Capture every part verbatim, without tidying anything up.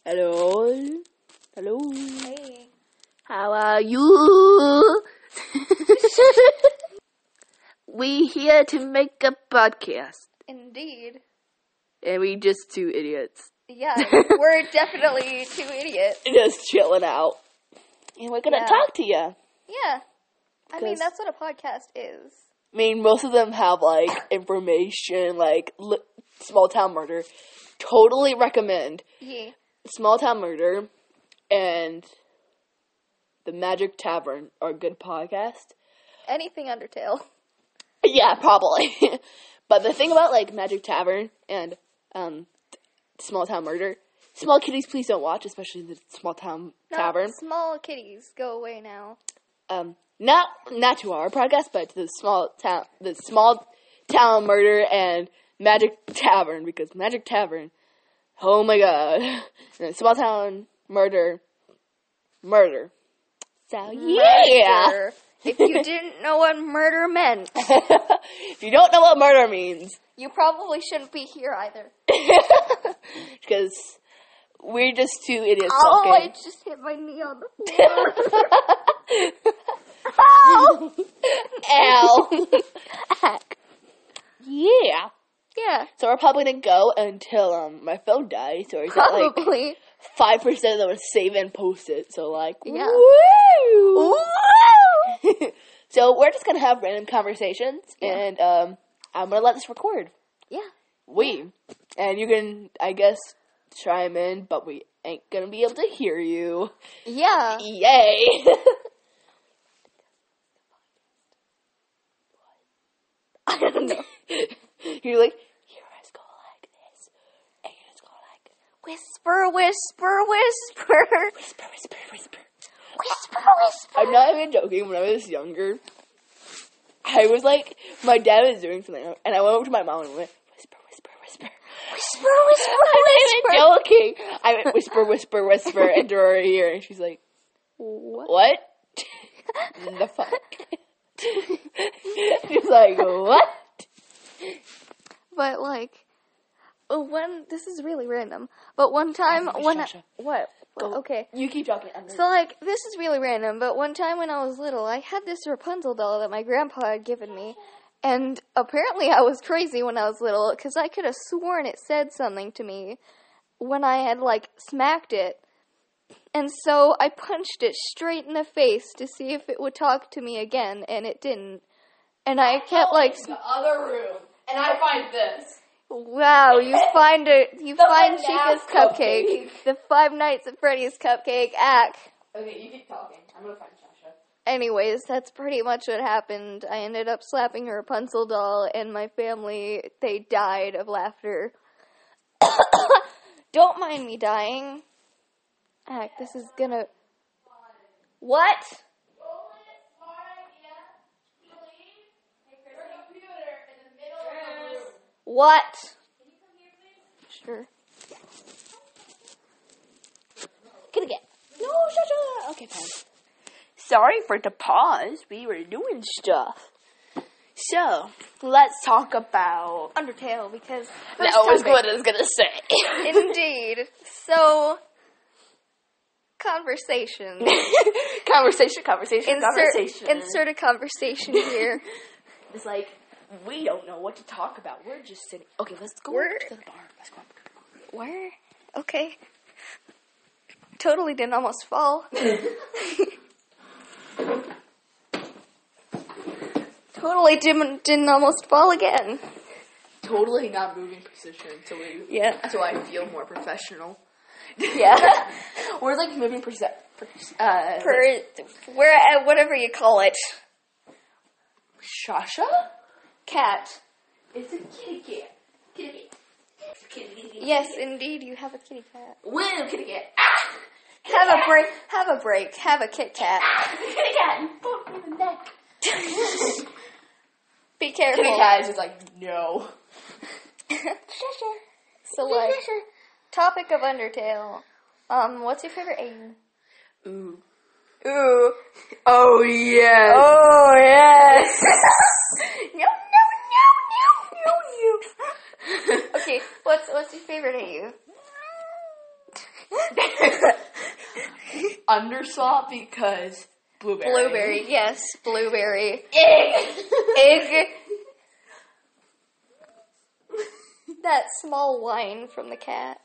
Hello. Hello. Hey. How are you? We here to make a podcast. Indeed. And we just two idiots. Yeah, we're definitely two idiots. Just chilling out. And we're gonna Yeah. talk to you. Yeah. I mean, 'Cause- that's what a podcast is. I mean, most of them have, like, information, like, li- Small Town Murder. Totally recommend Yeah. Small Town Murder and The Magic Tavern are a good podcast. Anything Undertale. Yeah, probably. But the thing about, like, Magic Tavern and um, Small Town Murder, Small Kitties Please Don't Watch, especially the Small Town No, Tavern. small kitties, go away now. Um, not not to our podcast, but to the Small Town, the Small Town Murder and Magic Tavern, because Magic Tavern, oh my god, and then Small Town Murder, murder. So yeah. Murder. If you didn't know what murder meant, If you don't know what murder means, you probably shouldn't be here either. because we're just two idiots Oh, I talking. just hit my knee on the floor. Ow! Ow. Heck. Yeah. Yeah, So we're probably gonna go until um my phone dies, or is that like probably. five percent of it save and post it? So like, Yeah. woo! Woo! So we're just gonna have random conversations, Yeah. and um I'm gonna let this record. Yeah. We and you can, I guess, chime in, but we ain't gonna be able to hear you. Yeah. Yay! I don't know. You're like, here it's go like this, and it's go like Whisper, whisper, whisper. whisper, whisper, whisper. Whisper, whisper. I'm not even joking. When I was younger, I was like, my dad was doing something, and I went over to my mom and went, whisper, whisper, whisper. Whisper, whisper, I'm not even whisper. joking. I went, whisper, whisper, whisper into her ear, and she's like, What? what? The fuck? She's like, what? But like, uh, one. This is really random. But one time, Shut, when I, shut. what? Go. Okay. You keep talking. I'm So like, this is really random. But one time when I was little, I had this Rapunzel doll that my grandpa had given me, and apparently I was crazy when I was little because I could have sworn it said something to me when I had like smacked it. And so I punched it straight in the face to see if it would talk to me again, and it didn't. And I kept like, the other room, and I find this. wow, you find a you The find FNAF Chica's cupcake. cupcake, the Five Nights at Freddy's cupcake. Ack. Okay, you keep talking. I'm gonna find Sasha. Anyways, that's pretty much what happened. I ended up slapping her Rapunzel doll, and my family, they died of laughter. Don't mind me dying. Heck, this is gonna... What? What? Sure. Can I get? No, Sasha. Okay, fine. Sorry for the pause. We were doing stuff. So, let's talk about... Undertale, because... That first was topic. what I was gonna say. Indeed. So, conversation. conversation, conversation, Insert, conversation. insert a conversation here. It's like, we don't know what to talk about. We're just sitting... Okay, let's go We're- to the bar. Let's go. Where? Okay. Totally didn't almost fall. Totally didn't, didn't almost fall again. Totally not moving position, so we... Yeah. So I feel more professional. Yeah. We're like moving percent... Uh, Per, where, uh, whatever you call it. Shasha? Cat. It's a kitty cat. Kitty cat. Kitty cat. Yes, indeed, you have a kitty cat. Woo, kitty cat. Ah! Have a break. Have a break. Have a Kit Kat. Kitty cat, you fucked me in the neck. Be careful. Kitty cat is just like, no. So, like, topic of Undertale. Um, what's your favorite alien? Ooh. Ooh. Oh, yes. Oh, yes. no, no, no, no, no, no. Okay, what's what's your favorite alien? Underswap because blueberry. Blueberry, yes, blueberry. Egg. Egg. That small whine from the cat.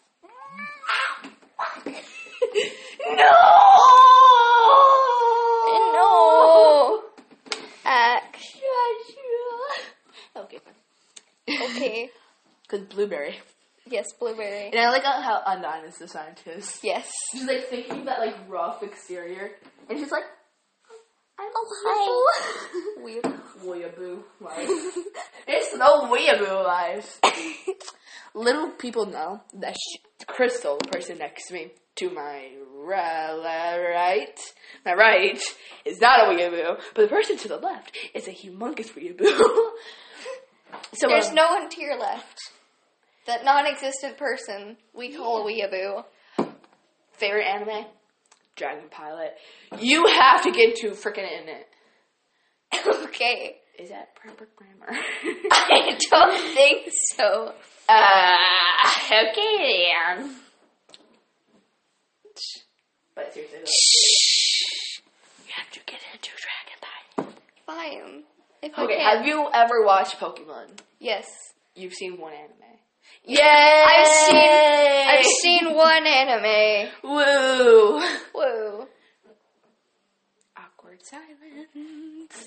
No! No! Ack. Okay, fine. Okay. Because blueberry. Yes, blueberry. And I like how Undyne is the scientist. Yes. She's like thinking of that like rough exterior. And she's like, I'm Oh, hi. Weird. Weeaboo life. It's no weeaboo life. Little people know that she, Crystal, the person next to me, to my right, my right, is not a weeaboo, but the person to the left is a humongous weeaboo. So there's um, no one to your left. That non-existent person we call yeah. a weeaboo. Favorite anime? Dragon Pilot. You have to get to freaking in it. Okay. Is that proper grammar? I don't think so. Uh, okay then. But seriously, though, you have to get into Dragon Pilot. Fine. If Okay, I can. have you ever watched Pokemon? Yes. You've seen one anime. Yay! I've seen I've seen one anime. Woo! Woo. Awkward silence.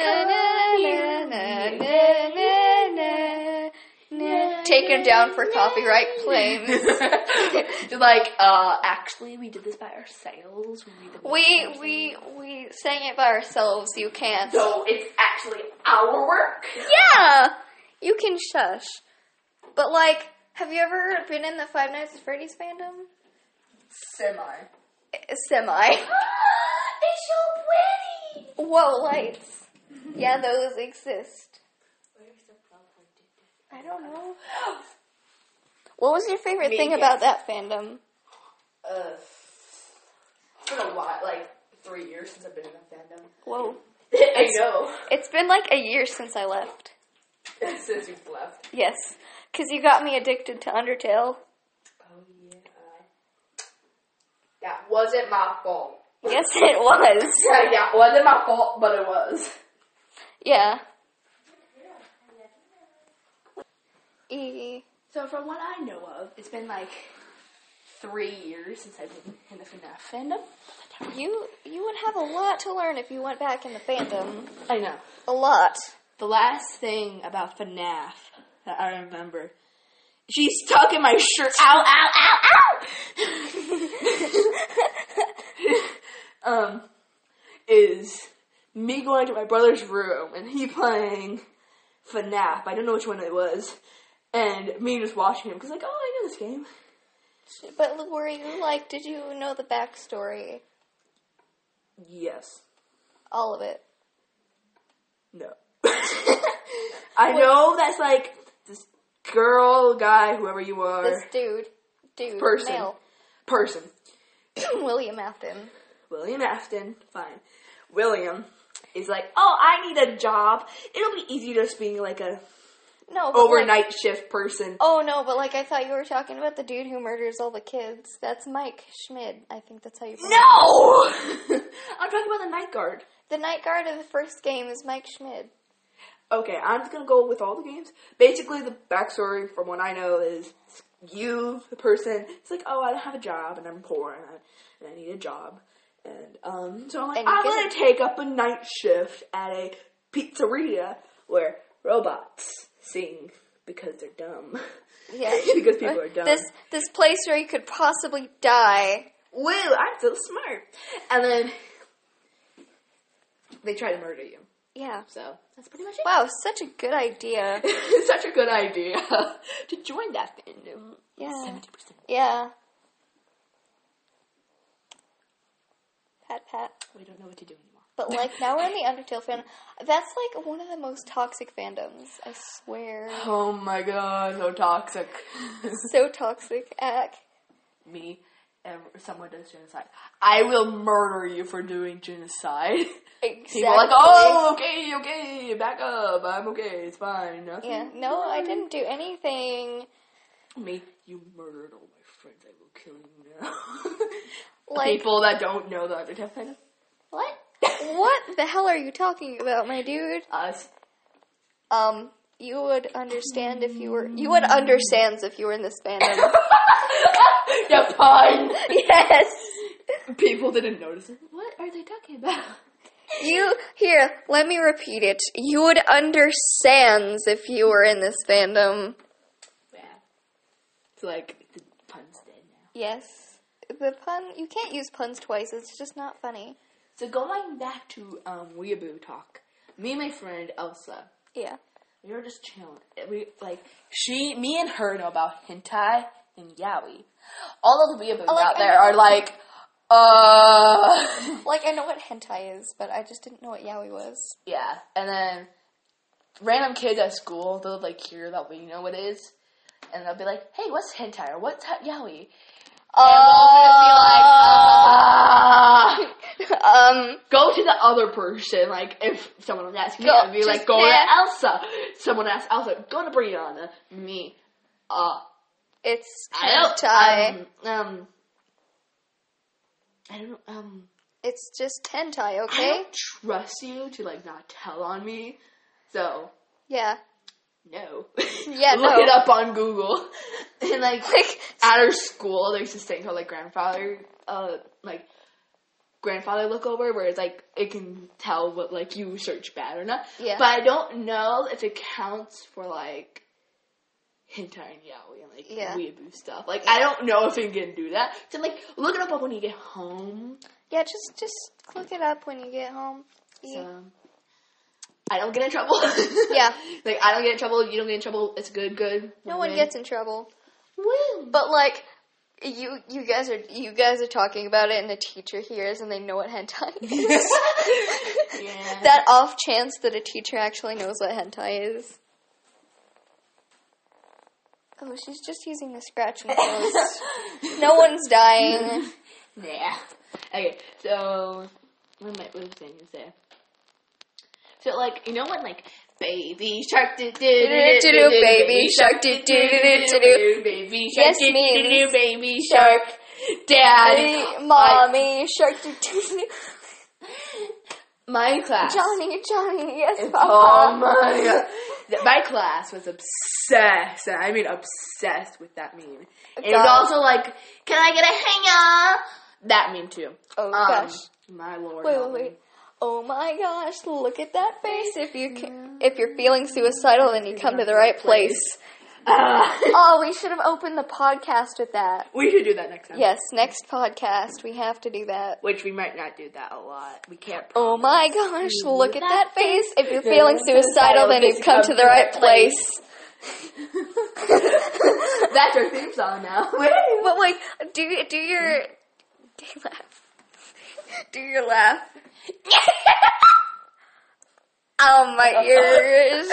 Taken down for copyright claims. Like, uh, actually, we did this by ourselves. We did We we we sang it by ourselves. You can't. So it's actually our work. Yeah. You can shush. But like, have you ever been in the Five Nights at Freddy's fandom? Semi. Semi. It's so pretty. Whoa, lights. Yeah, those exist. I don't know. What was your favorite Me thing guess. about that fandom? Uh, it's been a while, like three years since I've been in that fandom. Whoa. I know. It's been like a year since I left. Since you've left. Yes. Because you got me addicted to Undertale. Oh, yeah. That wasn't my fault. Yes, it was. Yeah, yeah, it wasn't my fault, but it was. Yeah. E. So from what I know of, it's been like three years since I've been in the FNAF fandom. You you would have a lot to learn if you went back in the fandom. I know. A lot. The last thing about FNAF that I remember, she's stuck in my shirt. Ow, ow, ow, ow! um, is me going to my brother's room and he playing FNAF. I don't know which one it was. And me just watching him, because like, oh, I know this game. But were you, like, did you know the backstory? Yes. All of it? No. I know that's like, this girl, guy, whoever you are. This dude. Dude. Person. Male. Person. William Afton. William Afton. Fine. William is like, oh, I need a job. It'll be easy just being like a... No, but overnight like, shift person. Oh, no, but like I thought you were talking about the dude who murders all the kids. That's Mike Schmid. I think that's how you pronounce No! I'm talking about the night guard. The night guard of the first game is Mike Schmid. Okay, I'm just gonna go with all the games. Basically, the backstory from what I know is you, the person, it's like, oh, I don't have a job, and I'm poor, and I, and I need a job. And um, so I'm like, I'm gonna it. take up a night shift at a pizzeria where robots sing because they're dumb. Yeah. Because people are dumb. This this place where you could possibly die. Woo, I'm so smart. And then they try to murder you. Yeah. So that's pretty much it. Wow, such a good idea. Such a good idea to join that fandom. Yeah. seventy percent. Yeah. Pat pat. We don't know what to do anymore. But, like, now we're in the Undertale fandom. That's, like, one of the most toxic fandoms. I swear. Oh, my God. So toxic. So toxic. Ack. Me. And someone does genocide. I will murder you for doing genocide. Exactly. People are like, oh, okay, okay. Back up. I'm okay. It's fine. Nothing. Yeah. No, I didn't do anything. Me. You murdered all my Friends, I will kill you now. Like, people that don't know the other Death fandom. What? what the hell are you talking about, my dude? Us. Um, you would understand if you were, you would understand if you were in this fandom. The pun. Yes. People didn't notice it. What are they talking about? You, here, let me repeat it. You would understand if you were in this fandom. Yeah. It's like, the pun's dead now. Yes. The pun, you can't use puns twice, it's just not funny. So going back to um, Weeaboo talk, me and my friend Elsa, Yeah. we were just chilling. We, like, she, me and her know about hentai and yaoi. All of the Weeaboos like, out there are like, uh... Like, I know what hentai is, but I just didn't know what yaoi was. Yeah, and then random kids at school, they'll, like, hear that we know what it is, and they'll be like, hey, what's hentai, or what's ha- yaoi? Uh, and we'll be like, ah. um, Go to the other person, like, if someone was asking Go- me, I'd be just like, go yeah. to Elsa. Someone asked Elsa, go to Brianna. Me, uh, it's I don't, hentai. um, um, I don't, um, It's just hentai, I okay? don't trust you to, like, not tell on me, so, Yeah. no. Yeah, Look no. it up on Google. And, like, Like, at our school, there's this thing called, like, grandfather, uh, like, grandfather lookover, where it's, like, it can tell what, like, you search bad or not. Yeah. But I don't know if it counts for, like, hentai and yaoi and, like, Yeah. weeaboo stuff. Like, I don't know if it can do that. So, like, look it up when you get home. yeah, just just look it up when you get home. Yeah. So, I don't get in trouble. Yeah. Like, I don't get in trouble, you don't get in trouble, it's good, good. No one win. gets in trouble. Woo. But like, you you guys are you guys are talking about it, and the teacher hears, and they know what hentai is. Yeah. That off chance that a teacher actually knows what hentai is. Oh, she's just using the scratch and close. No one's dying. Yeah. Okay, so what am I, what was I saying to say? So, like, you know when, like, baby shark do do do do do baby shark do do do do do baby shark Yes, do do means do baby shark daddy Hey, mommy shark do do do. my class Johnny, Johnny, yes, oh Papa. my god, my class was obsessed, and I mean obsessed with that meme. And it was God. also like, can I get a hanger? That meme too. Oh Um, gosh. my lord. Wait, help wait, me. wait. Oh my gosh, look at that face. If you can, if you're feeling suicidal, then you come to the right place. Uh, Oh, we should have opened the podcast with that. we should do that next time. Yes, next podcast, we have to do that. Which we might not do that a lot. We can't. Oh my gosh, You look with at that that face. If you're Feeling feeling suicidal, then you've come to the right place. That's our theme song now. But wait, do do your do your laugh. Do your laugh. Oh, my ears.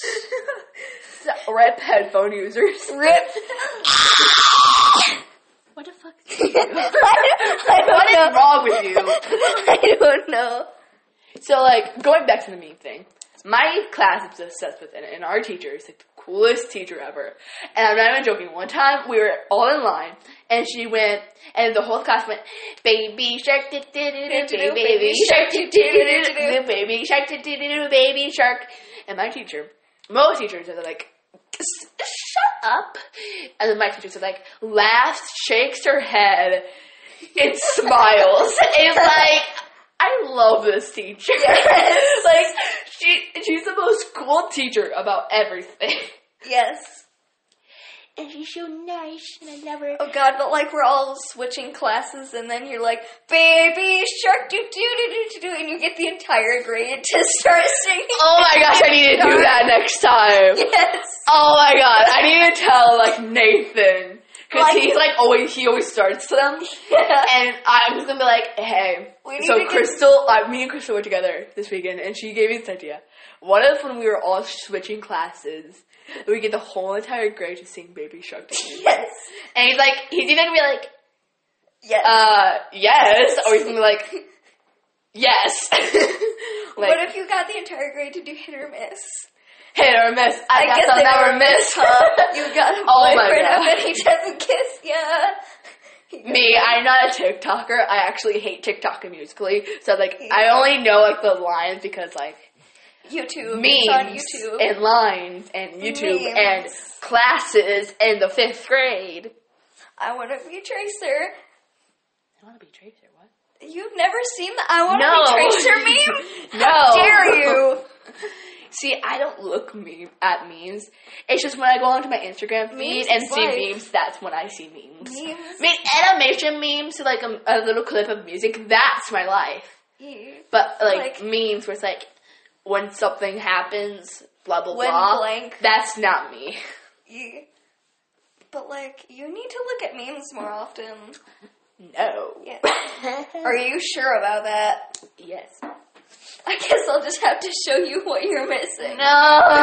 Rip headphone users. Rip. What the fuck? I, I don't What know. is wrong with you? I don't know. So, like, going back to the meme thing, my class is obsessed with it, and our teacher is like the coolest teacher ever. And I'm not even joking. One time, we were all in line, and she went, and the whole class went, baby shark, do do do do, baby shark, do do do do, baby shark, do do do, baby shark. And my teacher, most teachers are like, shut up. And then my teacher like, laughs, shakes her head, and smiles. It's like, I love this teacher. Yes. Like, she she's the most cool teacher about everything. Yes. And she's so nice, and I love her. Oh god, but like we're all switching classes, and then you're like, baby shark, do do do do do, and you get the entire grade to start singing. Oh my gosh, I need to do that next time. Yes. Oh my god, I need to tell, like, Nathan. Because Like- he's, like, always, he always starts them. Yeah. And I'm just gonna be like, hey. We need So to get- Crystal, uh, me and Crystal were together this weekend, and she gave me this idea. What if when we were all switching classes, we get the whole entire grade to sing Baby Shark to me? Yes. And he's like, he's even gonna be like, Yes. uh, yes. Or he's gonna be like, yes. Like, What if you got the entire grade to do hit or miss? Hit or miss. I, I guess, guess I'll they never never miss. Huh? You got a Oh my boyfriend God. and he doesn't kiss ya. Me, I'm not a TikToker. I actually hate TikTok and Musical.ly. So, like, I only know, like, the lines because, like, YouTube. memes It's on YouTube. and lines and YouTube Memes. and classes in the fifth grade. I want to be Tracer. I want to be Tracer, what? You've never seen the I want to No. be Tracer meme? No. How dare you? See, I don't look meme at memes. It's just when I go onto my Instagram feed Memes and is see life. memes, that's when I see memes. Memes? I mean, animation memes, so like a, a little clip of music, that's my life. Yeah. But like, Like- memes where it's like, when something happens, blah, blah, When blah. blank. That's not me. Yeah. But, like, you need to look at memes more often. No. Yeah. Are you sure about that? Yes. I guess I'll just have to show you what you're missing. No.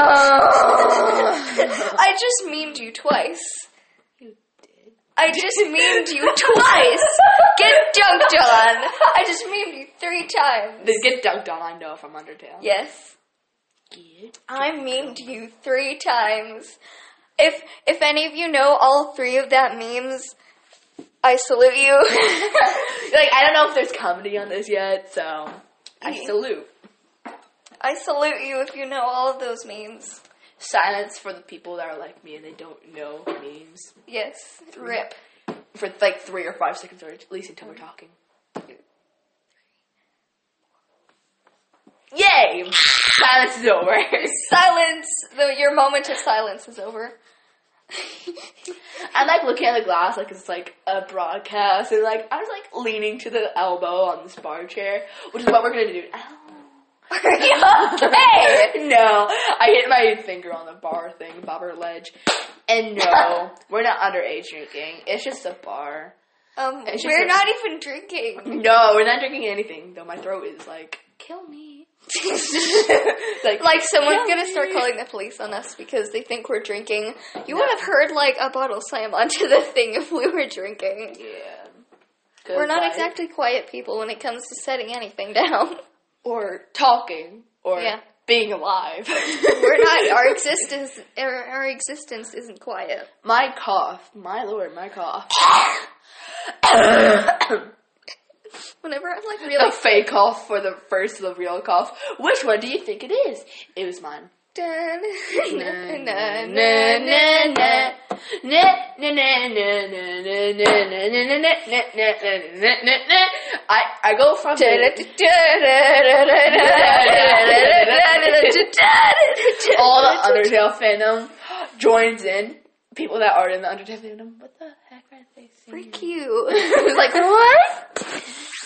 I just memed you twice. You did. I just memed you twice. Get dunked on. I just memed you three times. They get dunked on, I know, from Undertale. Yes. Get I memed you three times. If if any of you know all three of that memes, I salute you. Like, I don't know if there's comedy on this yet, so I Yeah. salute. I salute you if you know all of those memes. Silence for the people that are like me and they don't know memes. Yes. Rip. For like three or five seconds, or at least until we're talking. Yay! Silence is over. Silence. The, your moment of silence is over. I'm like looking at the glass like it's like a broadcast, and like I was like leaning to the elbow on this bar chair, which is what we're gonna do. Ow. Are you okay? No, I hit my finger on the bar thing, bobber ledge, and no, we're not underage drinking. It's just a bar. Um, It's just we're a- not even drinking. No, we're not drinking anything. Though my throat is like, kill me. like, Like someone's kill gonna me. start calling the police on us because they think we're drinking. You would have heard like a bottle slam onto the thing if we were drinking. Yeah. We're not Like- exactly quiet people when it comes to setting anything down. Or talking. Or Yeah. being alive. We're not. Our existence. Our, our existence isn't quiet. My cough. My lord, my cough. Whenever I'm like The really. fake cough for the first of the real cough. Which one do you think it is? It was mine. Dun, Na, na, na, na, na, na, na, na. na, na, na, na, na, na, na, na, na, na, na, na, na, na, na. I I go from all the Undertale fandom joins in. People that are in the Undertale fandom, what the heck are they saying? Freak you. Like, what?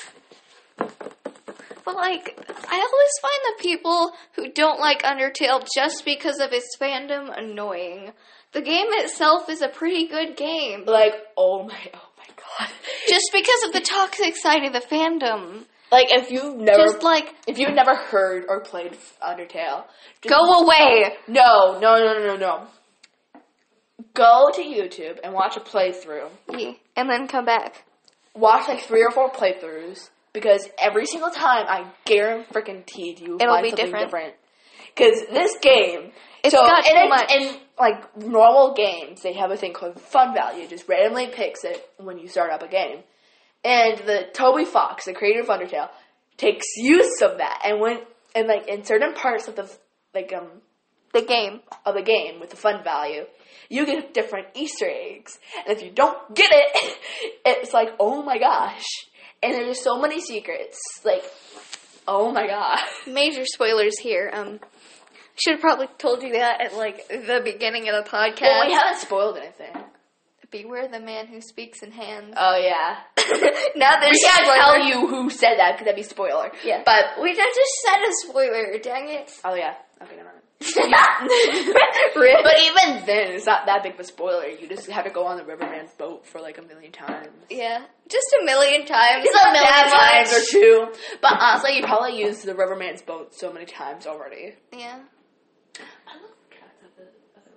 But, like, I always find the people who don't like Undertale just because of its fandom annoying. The game itself is a pretty good game. Like, oh my, oh my god. Just because of the toxic side of the fandom. Like, if you've never, Just, like, if you've never heard or played Undertale, just go away. No, no, no, no, no, no. Go to YouTube and watch a playthrough. Yeah. And then come back. Watch like three or four playthroughs, because every single time I guarantee you It'll find be something different. different. Because this game, It's so got in, too it- much. in like normal games, they have a thing called fun value. It just randomly picks it when you start up a game. And the Toby Fox, the creator of Undertale, takes use of that, and when and like in certain parts of the like um The game. of the game with the fun value, you get different Easter eggs. And if you don't get it, it's like, oh my gosh. And there's so many secrets. Like, oh my god. Major spoilers here. Um, should have probably told you that at, like, the beginning of the podcast. Well, we haven't spoiled anything. Beware the man who speaks in hands. Oh, yeah. Now there's We can't spoiler. tell you who said that because that'd be spoiler. Yeah. But, We just said a spoiler, dang it. oh yeah. Okay, never mind. Rip. But even then, it's not that big of a spoiler. You just have to go on the Riverman's boat for like a million times. Yeah, just a million times. It's a not million that times much. or two. But honestly, you probably used the Riverman's boat so many times already. Yeah. I love cats at the other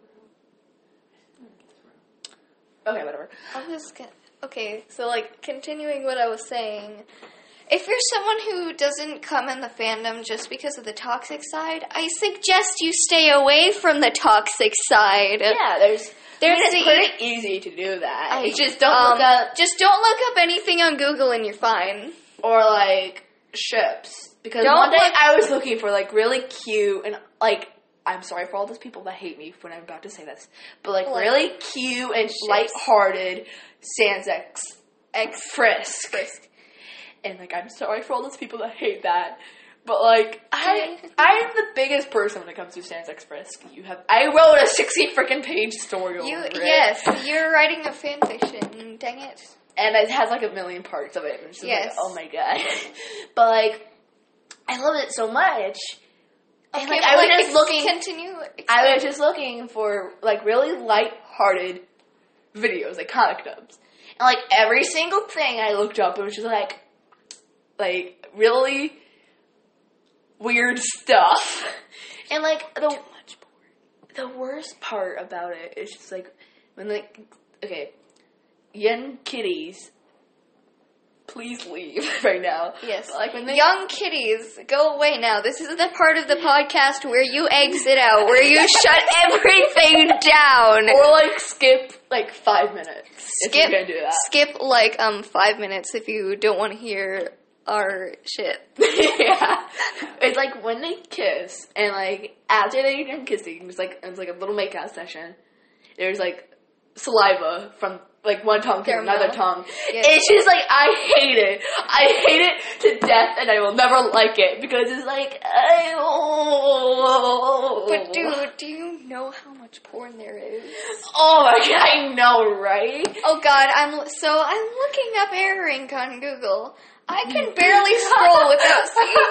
room. Okay, whatever. I'm just gonna, okay, so like continuing what I was saying, If you're someone who doesn't come in the fandom just because of the toxic side, I suggest you stay away from the toxic side. Yeah, there's... There's I mean, it's the pretty easy to do that. I, You just don't um, look up... Just don't look up anything on Google and you're fine. Or, like, ships. Because Don't one day look- I was looking for, like, really cute and, like... I'm sorry for all those people that hate me when I'm about to say this. But, like, Like, really cute and ships. lighthearted Sans X... X Frisk. Frisk. And, like, I'm sorry for all those people that hate that. But, like, I, I'm the biggest person when it comes to Sans X Frisk. You have, I wrote a sixty freaking page story over You it. yes, you're writing a fan fiction. Dang it. And it has, like, a million parts of it. And it's just Yes. like, oh my god. But, like, I love it so much. And, Okay, like, but, I was like, just ex- looking, Continue. I was just looking for, like, really light-hearted videos, like, comic dubs. And, like, every single thing I looked up, it was just, like, like, really weird stuff. And, like, the, the worst part about it is just, like, when, like, okay, young kitties, please leave right now. Yes. But, like, when they... Young kitties, go away now. This is the part of the podcast where you exit out, where you shut everything down. Or, like, skip, like, five minutes. If Skip, you're gonna do that. skip like um five minutes if you don't want to hear our shit. Yeah. It's like when they kiss, and like after they're done kissing, there's like it's like a little makeout session. There's like saliva from like one tongue to Their another mouth. tongue. Yes. It's just like I hate it. I hate it to death, and I will never like it because it's like. I, oh. But dude, do you know how much porn there is? Oh my god, I know, right? Oh god, I'm so I'm looking up air rink on Google. I can barely scroll without seeing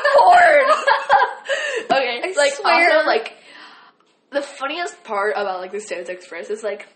porn. Okay, I like swear. also like the funniest part about like the Sans X Frisk is like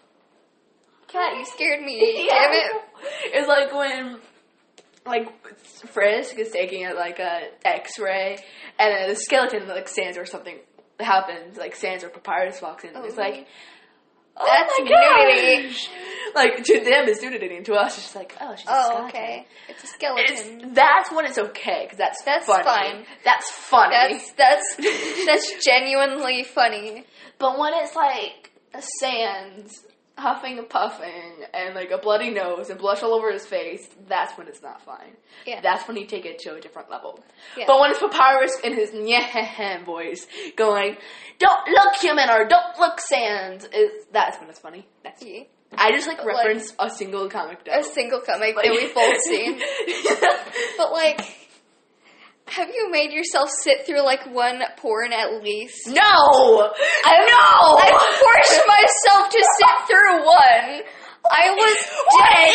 Cat, you scared me. Damn it. It's like when like Frisk is taking a, like a X-ray, and then the skeleton like Sans or something happens, like Sans or Papyrus walks in, and it's like. Oh That's my nudity. gosh. Like, to them, it's nudity, and to us, it's just like, oh, she's a Oh, skeleton. okay. It's a skeleton. It's, that's when it's okay, because that's, That's funny. fine. That's funny. That's that's that's genuinely funny. But when it's like a Sans huffing and puffing and like a bloody nose and blush all over his face, that's when it's not fine. Yeah. That's when you take it to a different level. Yeah. But when it's Papyrus in his nyeh voice going, don't look human or don't look Sans, is that's when it's funny. That's Yeah. I just like But, reference a single comic A book. single comic Like- that we've both seen. But like, have you made yourself sit through like one porn at least? No! I no! I forced myself to sit through one. I was What dead.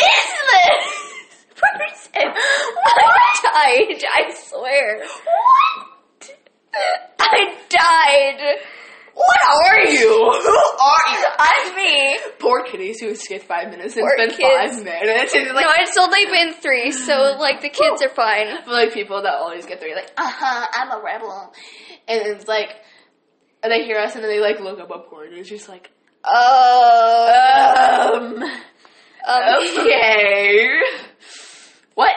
is this person? I died. I swear. What? I died. What are you? Who are you? I'm me. Poor kitties who skipped five minutes and Poor spent kids. five minutes. And like, No, it's only been three, so like the kids are fine. for like people that always get three, like, uh huh, I'm a rebel. And it's like, and they hear us and then they like look up a porn and it's just like, Uh, um, um, okay. What?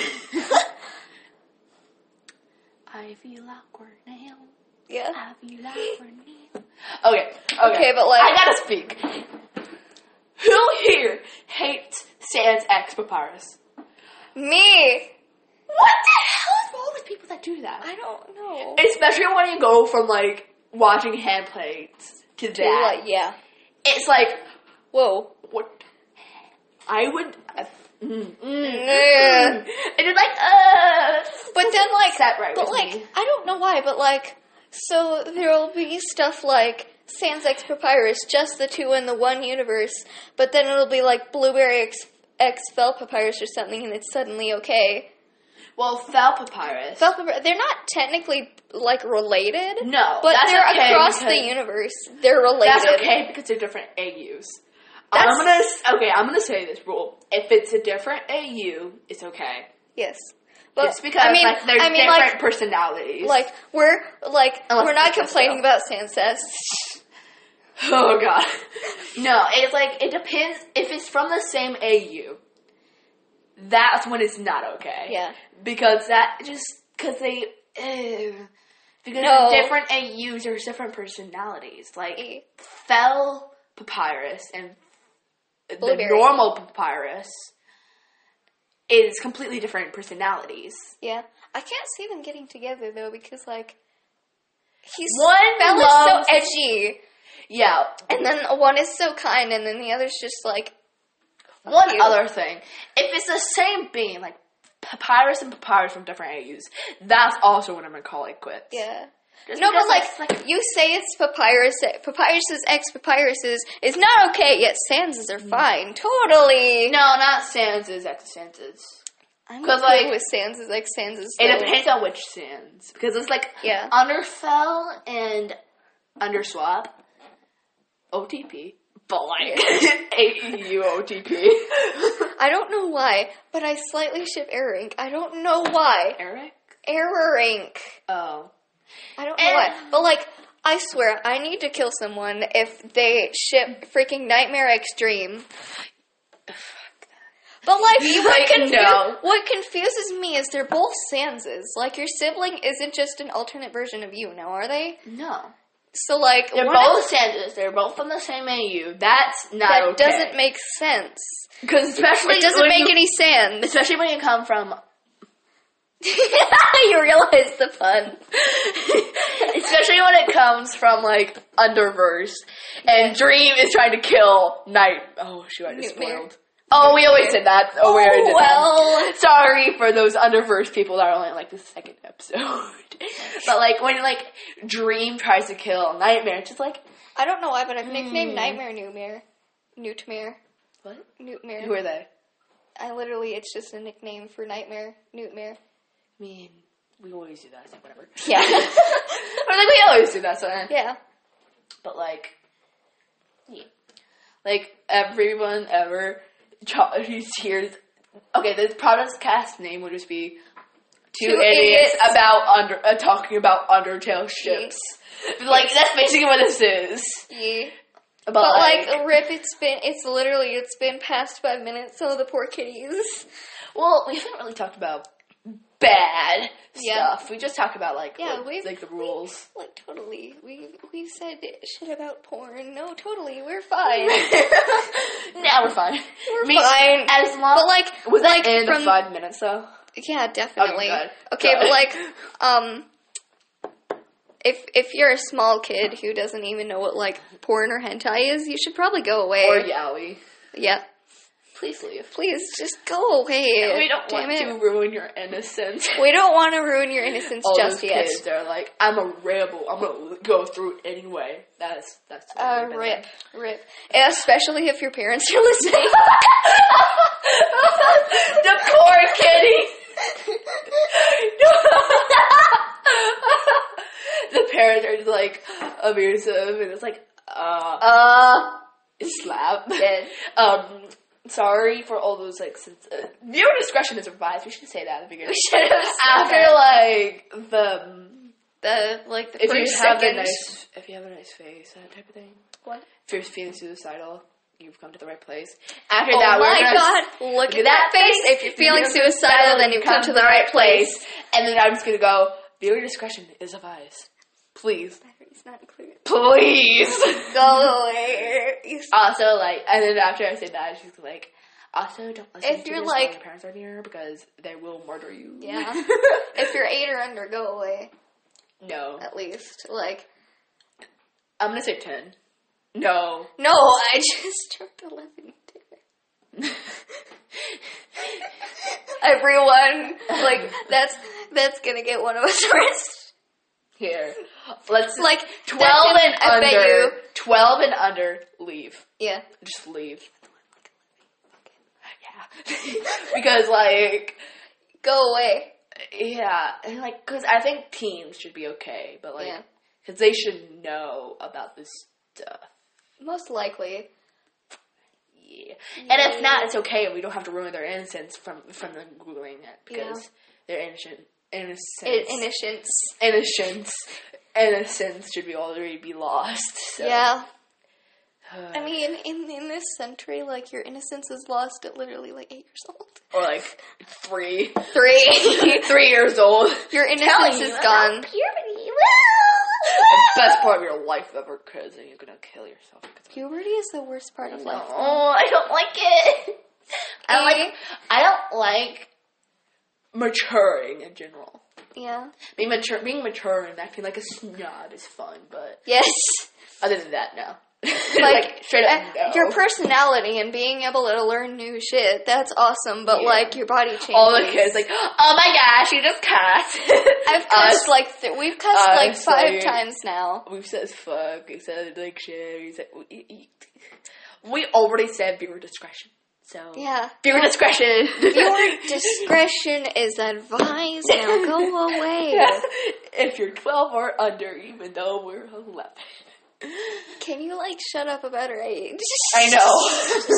I feel awkward now. yeah. I feel awkward now. Okay, okay. Okay, but like, I gotta speak. Who here hates Sans X Papyrus? me. What the hell is wrong with people that do that? I don't know. Especially when you go from like watching hand plates to that. Like, yeah. It's like, Whoa. what? I would. Uh, mm, mm, Yeah. mm. And it's like, uh. But then like, Set right but with like, me. I don't know why, but like, so there'll be stuff like Sans X Papyrus, just the two in the one universe, but then it'll be like Blueberry X, X Fel Papyrus or something, and it's suddenly okay. Well, Fel Papyrus. Fel Papyrus, they're not technically like related, No, but that's they're okay across because- the universe. They're related. That's okay because they're different A Us. That's- I'm gonna okay. I'm gonna say this rule: if it's a different A U, it's okay. Yes. But It's because I mean, like there's I mean, different like, personalities. like we're like Unless we're not it's complaining Estel. about Sancest. Oh god, no. It's like it depends if it's from the same A U. that's when it's not okay. Yeah. Because that just, because they, uh, because No. different A Us, there's different personalities. Like, E. Fel Papyrus and the Blueberry. normal Papyrus is completely different personalities. Yeah. I can't see them getting together, though, because, like, he's... One Fel is loves- so edgy. Yeah. And then one is so kind, and then the other's just, like... One you. other thing. If it's the same being, like, Papyrus and Papyrus from different A Us, that's also when I'm going to call it quits. Yeah. Just No, because, but, like, it's, like, you say it's Papyrus, Papyrus's ex-Papyruses is not okay, yet Sans's are fine. Totally. no, not Sans's ex Sans's. I'm 'Cause, okay like, with Sans's ex-Sans's. It so- depends on which Sans. Because it's like Yeah. Underfell and Underswap, O T P. But like, A E U O T P. I don't know why, but I slightly ship Airink. I don't know why. Eric? Airink. Oh. I don't know And- why. But, like, I swear, I need to kill someone if they ship freaking Nightmare Extreme. But, like, you what, Like, confu- no. what confuses me is they're both Sanses. Like, your sibling isn't just an alternate version of you, now, are they? No. So, like, They're one both of- Santas. They're both from the same A U. That's not that okay. doesn't make sense. Because especially It doesn't when make you, any sense. especially when you come from You realize the fun. especially when it comes from like Underverse and Dream is trying to kill Night. Oh shoot, I just Nightmare. spoiled. Oh, we always did that. Oh, we already did well. that. Sorry for those Underverse people that are only like the second episode. But like when like Dream tries to kill Nightmare, it's just like I don't know why, but I've nicknamed Hmm. Nightmare Newtmare. Newtmare. what? Newtmare. Who are they? I literally, it's just a nickname for Nightmare. Newtmare. I mean, we always do that, so whatever. Yeah. Or like we always do that, so Yeah. but like, yeah. Like everyone ever who's hears. Okay, the podcast name would just be Two, Two idiots, Idiots. about under uh, talking about Undertale ships. Like that's basically what this is. Yeah. But, But, like, like, rip, it's been, it's literally, it's been past five minutes, so the poor kitties. well, we haven't really talked about bad Yeah. stuff. We just talked about like Yeah, like, we've- like the rules. Like, totally. We, we said shit about porn. No, totally, we're fine. Now we're fine. We're Me- fine. As long But, like, was like, that in from- the five minutes though? Yeah, definitely. Okay, good. Okay, Good. but like, um, if if you're a small kid who doesn't even know what like porn or hentai is, you should probably go away. Or yaoi. Yeah, Please leave. please just go away. We don't Damn want it. to ruin your innocence. We don't want to ruin your innocence All just those yet. kids are like, I'm a rebel. I'm gonna go through it anyway. That's that's. what Uh, they've been rip, like. rip. Especially if your parents are listening. The poor kitty. The parents are just like abusive, and it's like, uh, uh, slap. dead. Um, sorry for all those like. Since, uh, viewer discretion is advised. We should say that at the beginning. We should have said After that. like the. the like the If you first have a second. nice, if you have a nice face, that type of thing. What? If you're feeling suicidal, you've come to the right place. After Oh that, we're my gonna god! Look at that face. If you're feeling suicidal, then you've come to the right place. And then I'm just gonna go. Viewer discretion is advised. Please, Battery's not included. please. Go away. You Also, like, and then after I say that, she's like, also don't listen If to you're this while like- your parents are near because they will murder you. Yeah. If you're eight or under, go away. No, At least, like, I'm gonna say ten. No. no, I just turned eleven. Everyone, like, that's that's gonna get one of us arrested. Here, let's Like, twelve that's and gonna- I bet under. you- Twelve and under, leave. Yeah. Just leave. Yeah, because like, Go away. yeah, and like, because I think teens should be okay, but like, Yeah. because they should know about this stuff. Most likely. Yeah. And if not, it's okay, and we don't have to ruin their innocence from from them googling it because Yeah. they're innocent. Innocence. I- innocence. Innocence. Innocence should be already be lost. So. Yeah. I mean, in in this century, like, your innocence is lost at literally, like, eight years old. Or, like, three. Three. Three years old. Your innocence is gone. Puberty. The best part of your life ever, because then you're gonna kill yourself. Puberty is the worst part of life. Oh, I don't like it. I don't like. I don't like maturing in general. Yeah. Being mature, being mature and acting like a snob is fun, but yes. Other than that, no. Like, like straight up, uh, no. Your personality and being able to learn new shit, that's awesome, but, yeah. like, your body changes. All the kids, like, oh my gosh, you just cussed. I've cussed, Us, like, th- we've cussed, us, like, five like, times now. We've said fuck, we said, like, shit, we said, we, we already said viewer discretion. So, yeah. viewer discretion. Viewer discretion is advised. Now go away. Yeah. If you're twelve or under, even though we're eleven. Can you, like, shut up about our age? I know.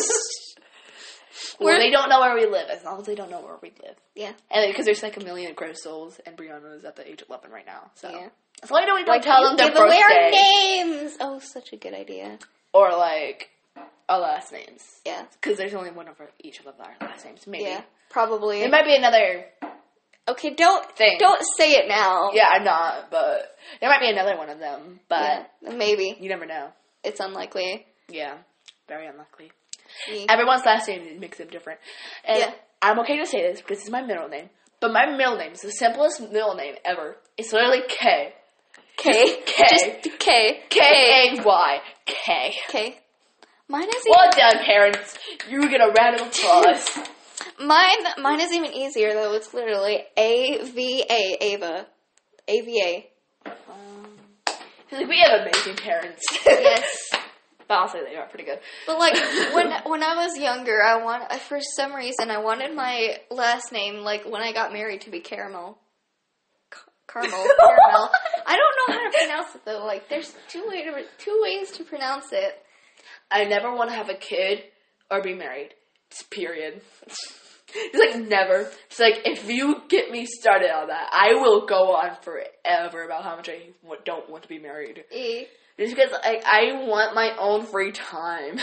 Well, they don't know where we live, as long as they don't know where we live. Yeah. And because there's, like, a million gross souls, and Brianna is at the age of eleven right now, so. Yeah. As long as we don't like, tell them their give away birthday. our names! Oh, such a good idea. Or, like, our last names. Yeah. Because there's only one of our, each of our last names, maybe. Yeah, probably. It might be another Okay, don't thing. don't say it now. Yeah, I'm not, but there might be another one of them, but yeah, maybe. you never know. It's unlikely. Yeah, very unlikely. Yeah. Everyone's last name makes them different. And Yeah. I'm okay to say this because this is my middle name, but my middle name is the simplest middle name ever. It's literally K. K. K. Just K. K A Y. K. K. Mine is Well even, done, parents. You get a round of applause. mine mine is even easier though. It's literally A V A Ava. A V A. Um, like, we have amazing parents. Yes. But I'll say they are pretty good. But like when when I was younger, I want I, for some reason I wanted my last name like when I got married to be Caramel. C- Caramel. Caramel. I don't know how to pronounce it though. Like there's two way to, two ways to pronounce it. I never want to have a kid or be married. Just period. It's like never. It's like if you get me started on that, I will go on forever about how much I don't want to be married. E. Just because like I want my own free time,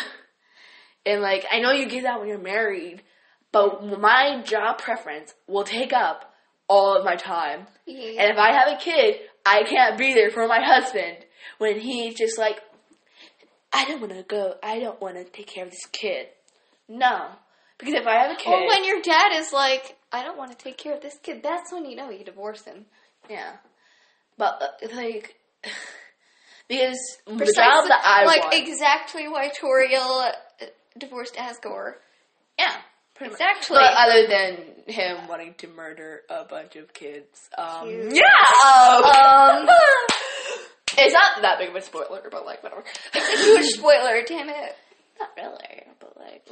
and like I know you get that when you're married, but my job preference will take up all of my time. E. And if I have a kid, I can't be there for my husband when he's just like, I don't want to go. I don't want to take care of this kid. No. Because if I have a kid... Or when your dad is like, I don't want to take care of this kid, that's when you know you divorce him. Yeah. But, uh, like... because Precisely, the job that I like, want... exactly why Toriel uh, divorced Asgore. Yeah. Pretty Exactly. Much. But other than him wanting to murder a bunch of kids. Um, Cute. yeah! Um... It's not that big of a spoiler, but, like, whatever. It's a huge spoiler, damn it. Not really, but, like,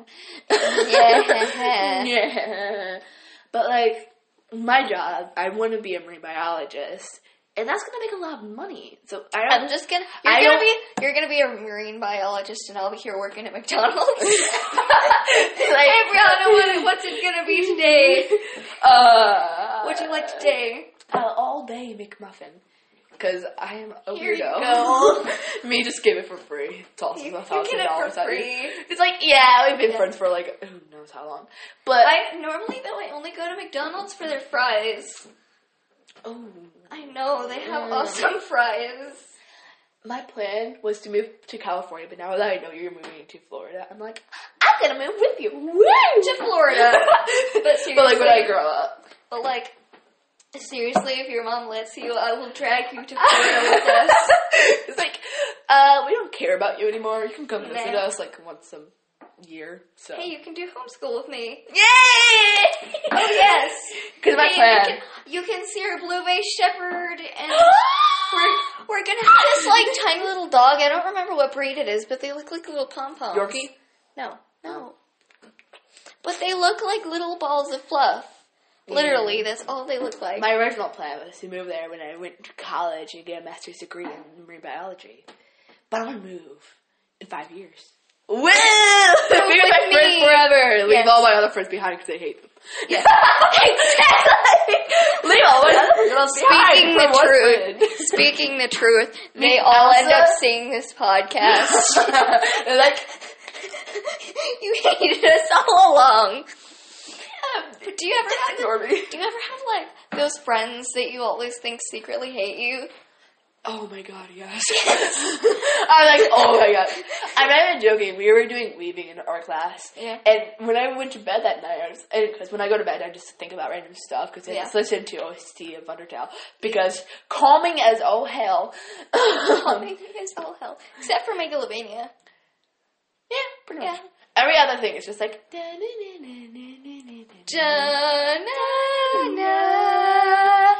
yeah. Yeah. Yeah. But, like, my job, I want to be a marine biologist, and that's going to make a lot of money. So, I don't... I'm just gonna... You're I gonna don't- be you're gonna be a marine biologist and I'll be here working at McDonald's. like, Hey, Brianna, what, what's it gonna be today? Uh... What'd you like today? Uh, all day McMuffin. Because I am a Here weirdo. you go. Me just give it for free. It's also You, a you thousand get it dollars. for free. It's like, yeah, we've been Yeah. friends for like, who knows how long. But, I normally though I only go to McDonald's for their fries. oh, I know, they have Mm. awesome fries. my plan was to move to California, but now that I know you're moving to Florida, I'm like, I'm gonna move with you. Woo! To Florida. But But like when I seriously- grow up. But like, seriously, if your mom lets you, I will drag you to Florida with us. It's like, uh, we don't care about you anymore. You can come visit Nah. us like once a year. So. Hey, you can do homeschool with me. Yay! Oh yes. Because my Hey, plan. You can, you can see our blue bay shepherd, and we're we're gonna have this like tiny little dog. I don't remember what breed it is, but they look like little pom poms. Yorkie? No, no. But they look like little balls of fluff. Literally, Yeah. that's all they look like. My original plan was to move there when I went to college and get a master's degree in marine biology. But I want to move in five years. Will! Be my me. friend forever. Leave Yes. all my other friends behind because I hate them. Yeah. Exactly. Leave all my other friends behind. Speaking for the one truth, friend. speaking the truth, they Me, all end Elsa? up seeing this podcast. They're like, You hated us all along. But do you ever have ignore me. do you ever have like those friends that you always think secretly hate you? Oh my god, yes. I'm like, oh my god. I'm not even joking. We were doing weaving in our class. Yeah. And when I went to bed that night, I was, because when I go to bed, I just think about random stuff, because I Yeah. just listen to O S T of Undertale. Because calming as all hell. Calming as all hell, except for Megalovania. Yeah, pretty Yeah. much. Every other thing is just like. Da-na-na,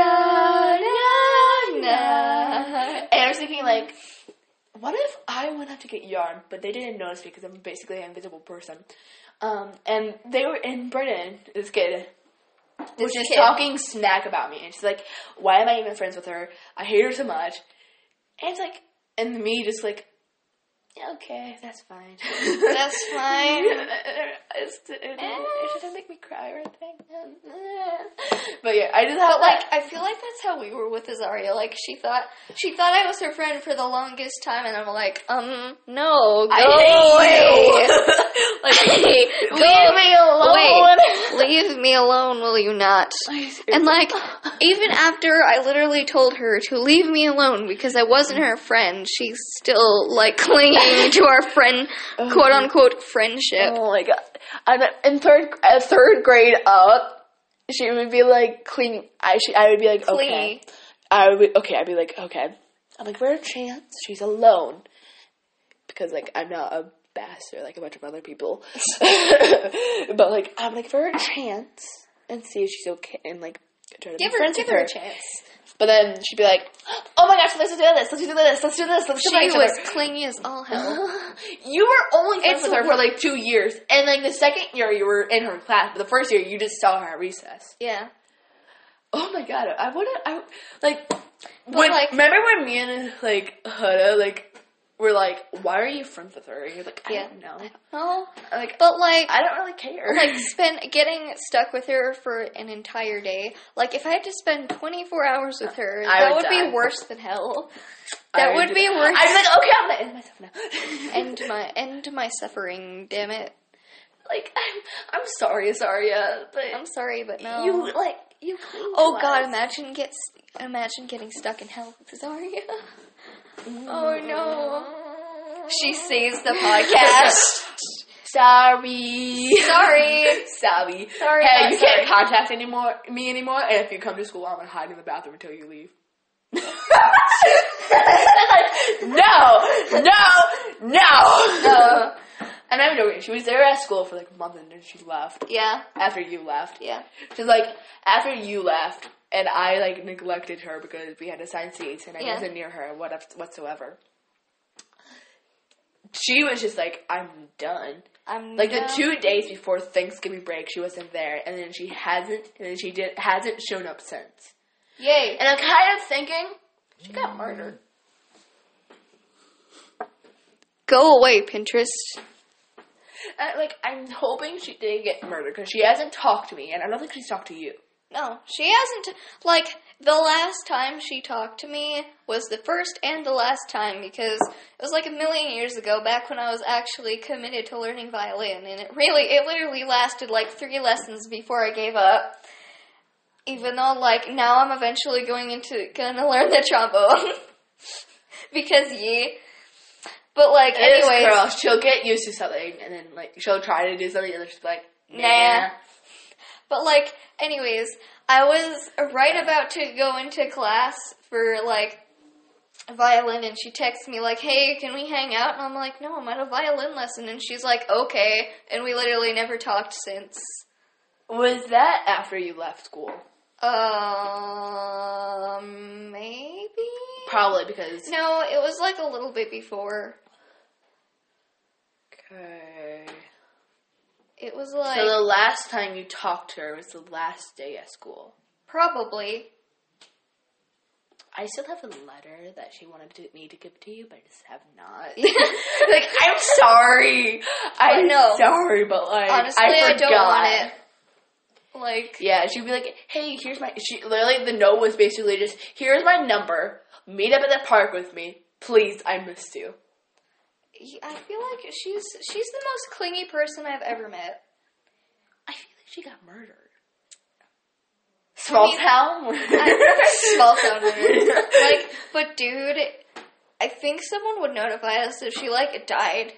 da-na-na. And I was thinking, like, what if I went out to get yarn, but they didn't notice me because I'm basically an invisible person. Um, and they were in Britain, this kid, was just kid. talking smack about me. And she's like, why am I even friends with her? I hate her so much. And it's like, and me just like, yeah, okay, that's fine. That's fine. It's, it, it, it doesn't make me cry or anything. But yeah, I just have But like, I feel like that's how we were with Azaria. Like, she thought she thought I was her friend for the longest time, and I'm like, um, no, go I hate away. Like, Go- leave me alone. Wait, leave me alone, will you not? And like, even after I literally told her to leave me alone because I wasn't her friend, she's still like clinging to our friend, quote unquote, friendship. Oh my god! I'm in third, uh, third grade up. She would be like clean. I she, I would be like okay. Clingy. I would be, okay. I'd be like okay. I'm like, for a chance, she's alone because like I'm not a bastard like a bunch of other people. But like I'm like for a chance and see if she's okay and like try to Give be her, friends give with her her. a chance. But then she'd be like, oh my gosh, let's do this, let's do this, let's do this, let's do She this. was clingy as all hell. You were only friends It's with her wor- for like two years, and like the second year you were in her class, but the first year you just saw her at recess. Yeah. Oh my god, I would have, I like, when, like- remember when me and like Huda like were like, why are you friends with her? And you're like, I Yeah. don't know, No, like, but like, I don't really care. like spend getting stuck with her for an entire day. Like if I had to spend twenty-four hours with her, I that would would die. be worse than hell. I That would do be worse. I'd be like, okay, I'm gonna end myself now. End my end my suffering. Damn it. Like, I'm, I'm sorry, Azaria, but I'm sorry, but no. you like you. cling oh to God! us. Imagine get imagine getting stuck in hell with Zarya. Oh no. She saves the podcast. Sorry. Sorry. Sorry. Sorry, Hey, not you sorry. can't contact anymore me anymore, and if you come to school, I'm gonna hide in the bathroom until you leave. no, no, no. Uh, And I'm joking. She was there at school for like a month, and then she left yeah. after you left. Yeah. She's like after you left, and I like neglected her because we had assigned seats, and I Yeah. wasn't near her what whatsoever. She was just like, I'm done. I'm Like done. the two days before Thanksgiving break, she wasn't there, and then she hasn't, and then she did hasn't shown up since. Yay. And I'm kind of thinking she got murdered. Go away, Pinterest. Uh, like I'm hoping she didn't get murdered because she hasn't talked to me, and I don't think she's talked to you. No, she hasn't. Like, the last time she talked to me was the first and the last time because it was like a million years ago, back when I was actually committed to learning violin. And it really, it literally lasted like three lessons before I gave up. Even though, like, now I'm eventually going into, gonna learn the trombone. Because, yeah. But, like, This anyways. girl, she'll get used to something, and then like she'll try to do something, and then she's like, nah. Nah. But, like, anyways, I was right about to go into class for, like, violin, and she texts me, like, hey, can we hang out? And I'm like, no, I'm at a violin lesson. And she's like, okay. And we literally never talked since. Was that after you left school? Um, maybe? Probably because. No, it was, like, a little bit before. Okay. It was, like, So the last time you talked to her was the last day at school. probably. I still have a letter that she wanted to, me to give to you, but I just have not. Like, I'm sorry. I'm know. sorry, but, like, honestly, I, I, forgot. don't want it. Like, yeah, she'd be like, hey, here's my, she, literally, the note was basically just, here's my number, meet up at the park with me, please, I missed you. I feel like she's, she's the most clingy person I've ever met. I feel like she got murdered. Small I mean, town? I, small town murder. Like, but dude, I think someone would notify us if she, like, died.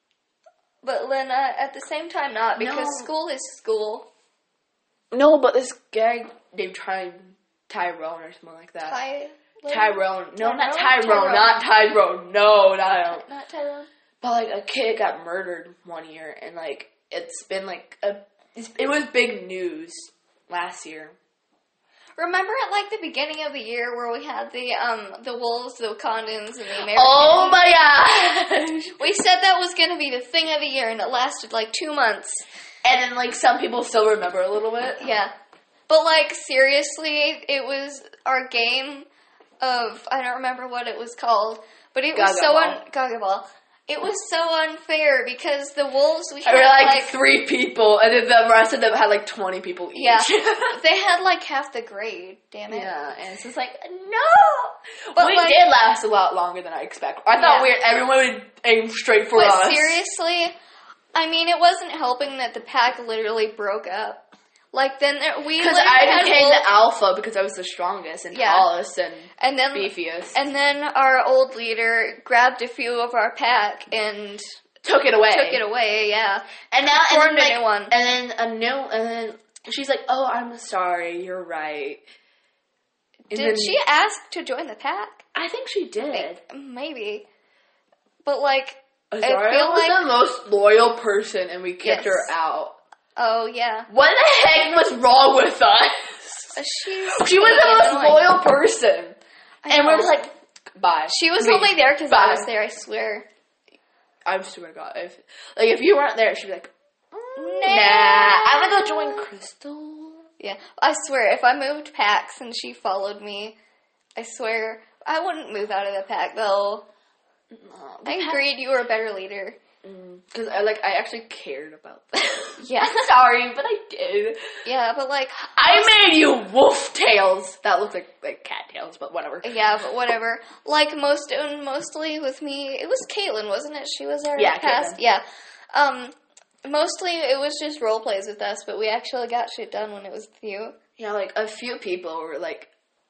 But then, uh, at the same time, not, because no. school is school. No, but this guy named Ty- Tyrone or something like that. Ty- Tyrone. No, Tyrone? not Tyrone. Tyrone. Not Tyrone. No, not Tyrone. Not Tyrone. But, like, a kid got murdered one year, and, like, it's been, like, a... It was big news last year. Remember at, like, the beginning of the year where we had the, um, the wolves, the Wakandans, and the Americans? Oh, my gosh! We said that was going to be the thing of the year, and it lasted, like, two months. And then, like, some people still remember a little bit. Yeah. But, like, seriously, it was our game of, I don't remember what it was called, but it was Gaga so, Ball. un- Gaga Ball. It was so unfair because the wolves, we had, were like, like, three people, and then the rest of them had, like, twenty people each. Yeah. They had, like, half the grade, damn it. Yeah, and it's just like, no! But we like, did last a lot longer than I expected. I thought yeah. we were, everyone would aim straight for but us. But seriously, I mean, it wasn't helping that the pack literally broke up. Like, then there, we Because I became the alpha because I was the strongest and yeah. tallest and, and then, beefiest. And then our old leader grabbed a few of our pack and... Took it away. Took it away, yeah. And now... Formed and then, a new one. And then a new... And then she's like, oh, I'm sorry, you're right. And did then, she ask to join the pack? I think she did. Maybe. But, like... Azariah I feel was like, the most loyal person and we kicked yes. her out. Oh, yeah. What the heck was wrong with us? She's she was the most annoying. loyal person. I and know. we're just like, bye. She was I mean, only there because bye. I was there, I swear. I swear to God. If, like, if you weren't there, she'd be like, mm, nah. nah. I'm going to go join Crystal. Yeah. I swear, if I moved packs and she followed me, I swear, I wouldn't move out of the pack, though. No, I agreed you were a better leader. Because, I like, I actually cared about that. Yeah. I'm sorry, but I did. Yeah, but, like... I most, made you wolf tails. That looks like, like cat tails, but whatever. Yeah, but whatever. Like, most mostly with me... It was Caitlin, wasn't it? She was our yeah, past... Caitlin. Yeah. Um, mostly it was just role plays with us, but we actually got shit done when it was with you. Yeah, like, a few people were, like,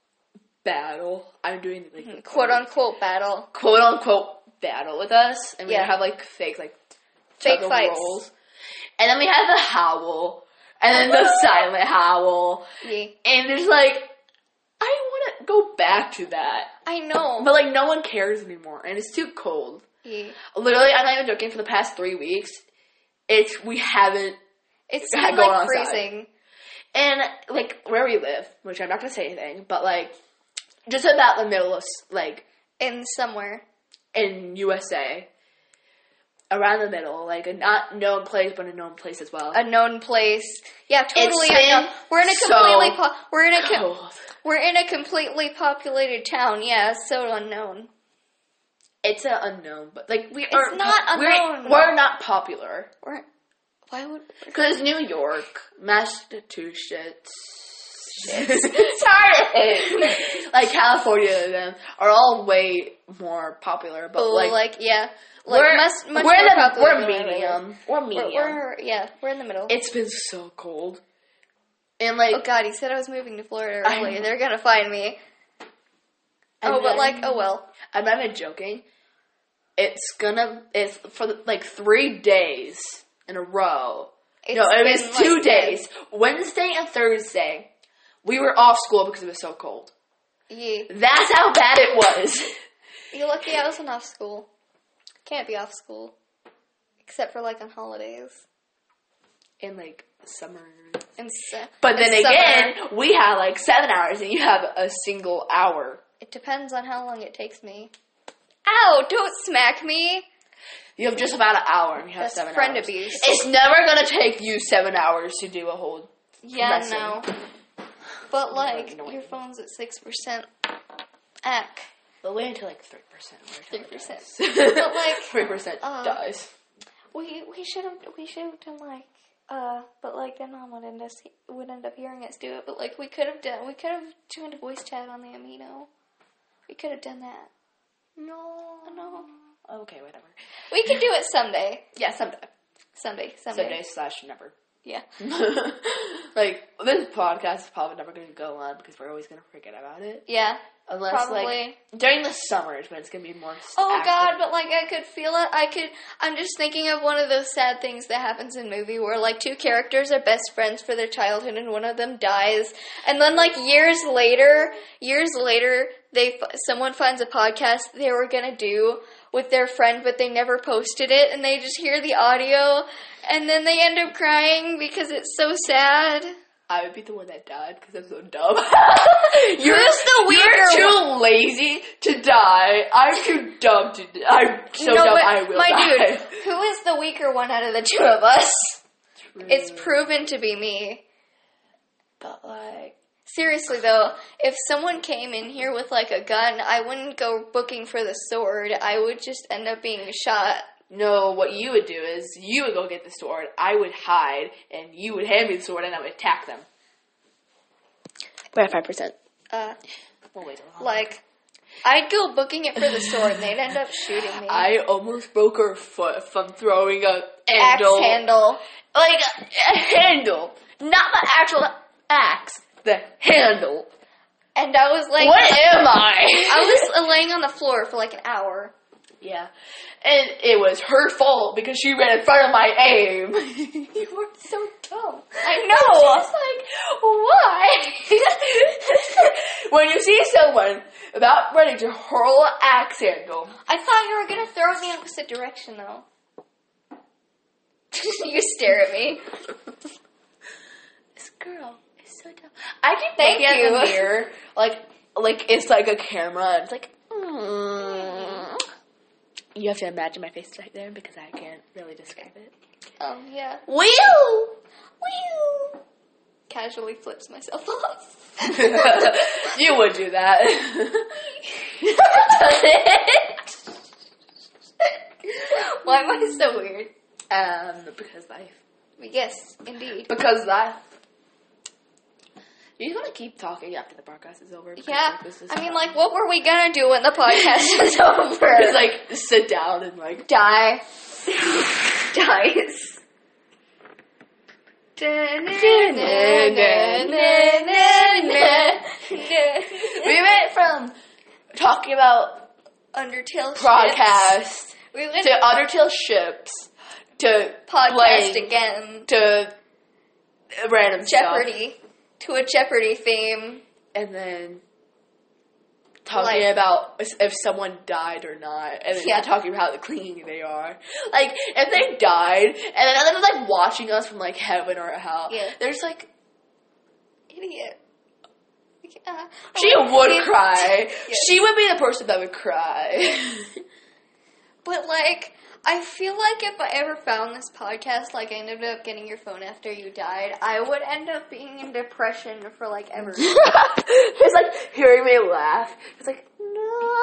battle. I'm doing, like... Mm-hmm. Quote-unquote battle. Quote-unquote battle with us, and we yeah. have like fake like fake fights, rolls. And then we had the howl, and then the silent howl, yeah. and there's like I want to go back to that. I know, but like no one cares anymore, and it's too cold. Yeah. Literally, I'm not even joking. For the past three weeks, it's we haven't. It's been like freezing, and like where we live, which I'm not gonna say anything, but like just about the middle of like in somewhere. In U S A, around the middle, like a not known place, but a known place as well. A known place, yeah, totally. It's unknown. We're in a completely so po- we're in a com- cold. we're in a completely populated town. Yeah, it's so unknown. It's an unknown, but like we it's aren't. not po- unknown. We're, we're not popular. We're why would? Because New York, Massachusetts. Sorry, like California and them are all way more popular, but oh, like, like yeah, like we're much, much we're, more the, popular we're than medium. We're medium. We're, we're yeah, we're in the middle. It's been so cold, and like oh god, he said I was moving to Florida earlier. They're gonna find me. Oh, but like oh well. I'm not even joking. It's gonna it's for like three days in a row. It's no, it was two like days. This. Wednesday and Thursday. We were off school because it was so cold. Yeah. That's how bad it was. You're lucky I wasn't off school. Can't be off school. Except for, like, on holidays. In, like, summer. In su- but then in again, summer. we have, like, seven hours and you have a single hour. It depends on how long it takes me. Ow! Don't smack me! You have just about an hour and you have That's seven friend hours. abuse. It's never going to take you seven hours to do a whole Yeah, lesson. no. But, like, your phone's at six percent. Ack. But wait until like three percent. Three percent. But But, like, three percent uh, dies. We we should have we should have done like uh but like then mom would end us would end up hearing us do it, but like we could have done we could have joined a voice chat on the Amino. We could have done that. No. No. Okay, whatever. We could do it someday. Yeah, someday. Someday. Someday. Someday slash never. Yeah. Like, this podcast is probably never going to go on because we're always going to forget about it. Yeah. Unless, probably. like, during the summers when it's going to be more Oh active. God, but like I could feel it. I could. I'm just thinking of one of those sad things that happens in movie where like two characters are best friends for their childhood and one of them dies, and then like years later, years later, they someone finds a podcast they were gonna do with their friend, but they never posted it, and they just hear the audio, and then they end up crying because it's so sad. I would be the one that died because I'm so dumb. You're just the weirder You're too lazy to die. I'm too dumb to die. I'm so no, dumb but I will my die. dude, who is the weaker one out of the two of us? True. It's proven to be me. But, like... Seriously, though, if someone came in here with, like, a gun, I wouldn't go booking for the sword. I would just end up being shot. No, what you would do is you would go get the sword, I would hide, and you would hand me the sword, and I would attack them. We're at five percent. Uh, We'll wait a like, I'd go booking it for the sword, and they'd end up shooting me. I almost broke her foot from throwing a Axe handle. handle. Like, a, a handle. Not the actual axe. The handle. And I was, like... What am I? I was laying on the floor for, like, an hour. Yeah. And it was her fault because she ran in front of my aim. You were so dumb. I know. She's like, why? When you see someone about ready to hurl an axe handle. I thought you were going to throw it in the opposite direction, though. You stare at me. This girl is so dumb. I can Thank look at you. the mirror, like, like it's like a camera, and it's like, mm. You have to imagine my face right there because I can't really describe it. Oh, yeah. Wheel! Wheel! Casually flips myself off. You would do that. Why am I so weird? Um, because life. Yes, indeed. Because life. You want to keep talking after the podcast is over? Because, Yeah. like, this is I mean, fun. like, what were we gonna do when the podcast is over? Just, like, sit down and, like, die. Dies. We went from talking about Undertale podcast ships. We went to Undertale ships to podcast playing, again. to random Jeopardy. stuff. To a Jeopardy theme. And then talking Like- about if if someone died or not, and then Yeah. talking about how clean they are. Like, if they died, and then they're like watching us from like heaven or hell, Yeah. they're just like, Idiot. Yeah. she Oh, would it- cry. Yeah. She would be the person that would cry. But, like, I feel like if I ever found this podcast, like, I ended up getting your phone after you died, I would end up being in depression for, like, ever. It's like hearing me laugh. It's like, no,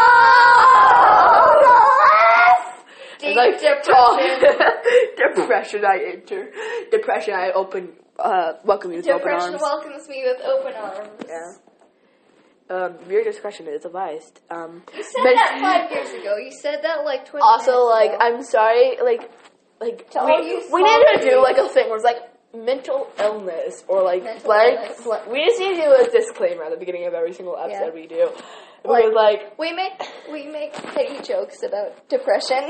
Deep it's like depression. Depression I enter. Depression I open. Uh, welcome you with open Depression arms. welcomes me with open arms. Yeah. Um, your discretion is advised. Um, You said but- that five years ago. You said that, like, twenty Also, minutes like, ago. I'm sorry, like, like To we, all you we need to small do like a thing where it's like mental illness or like Mental blank. illness. blank- We just need to do a disclaimer at the beginning of every single episode Yeah. we do. Like- We're like, We make, we make petty jokes about depression.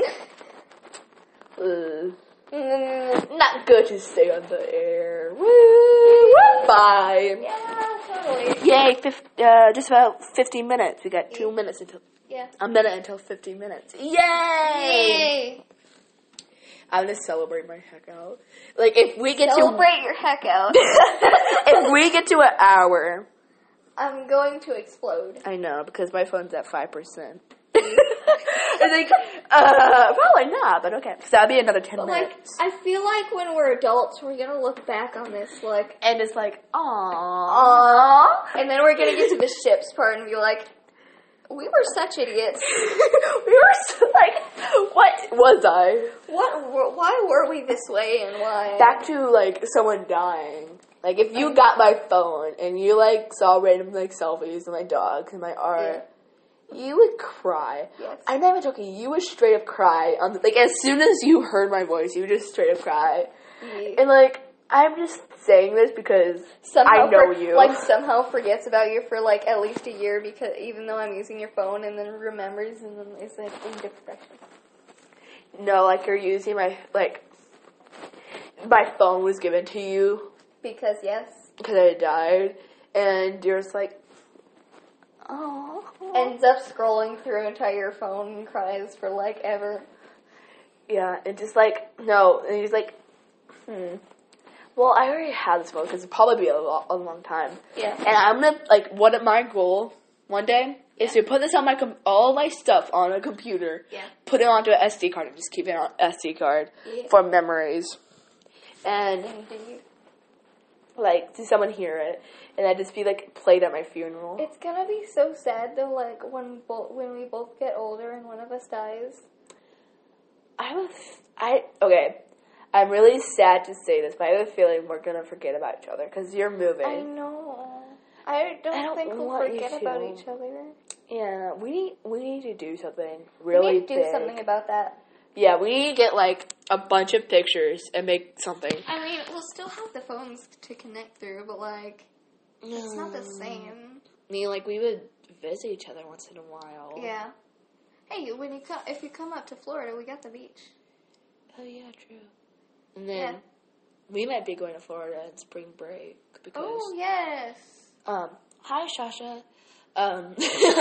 uh, Mm, not good to stay on the air. Woo! Woo! Bye. yeah, totally. Yay! Fif- uh, just about fifteen minutes. We got two minutes until Yeah. a minute until fifteen minutes. Yay! Yay! I'm gonna celebrate my heck out. Like if we get Celebrate your heck out. to if we get to an hour, I'm going to explode. I know because my phone's at five percent. I think uh, probably not, but okay. So that'll be another ten But, like, minutes. I feel like when we're adults, we're gonna look back on this, like, And it's like, aww. aww, and then we're gonna get to the ships part and be like, We were such idiots. We were so, like, what was I? What? were- Why were we this way, and why? Back to, like, someone dying. Like, if you got my phone and you, like, saw random, like, selfies of my dogs and my art, yeah. you would cry. Yes. I'm not even joking. You would straight up cry. On the, like, as soon as you heard my voice, you would just straight up cry. Yeah. And, like, I'm just saying this because somehow I know for, you. Like, somehow forgets about you for, like, at least a year, because even though I'm using your phone, and then remembers, and then is, like, in depression. No, like, you're using my, like, my phone was given to you. Because, yes. Because I died. And you're just like, oh. Ends up scrolling through entire phone and cries for, like, ever. Yeah, and just like, no. And he's like, hmm. Well, I already have this phone because it'll probably be a, lo- a long time. Yeah. And I'm going to, like, one of my goal one day is to put this on my, com- all my stuff on a computer. Yeah. Put it onto an S D card and just keep it on an S D card Yeah. for memories. And, Indeed. like, to someone hear it. And that just be, like, played at my funeral. It's gonna be so sad, though, like, when bo- when we both get older and one of us dies. I have a, f- I, okay. I'm really sad to say this, but I have a feeling we're going to forget about each other because you're moving. I know. I don't, I don't think we'll want you forget to. about each other. Yeah, we need we need to do something really we need to do big. something about that. Yeah, we need to get like a bunch of pictures and make something. I mean, we'll still have the phones to connect through, but like, it's not the same. I mean, like we would visit each other once in a while. Yeah. Hey, when you come, if you come up to Florida, we got the beach. Oh yeah, true. And then Yeah. we might be going to Florida in spring break because. Oh yes. Um. Hi, Shasha. Um.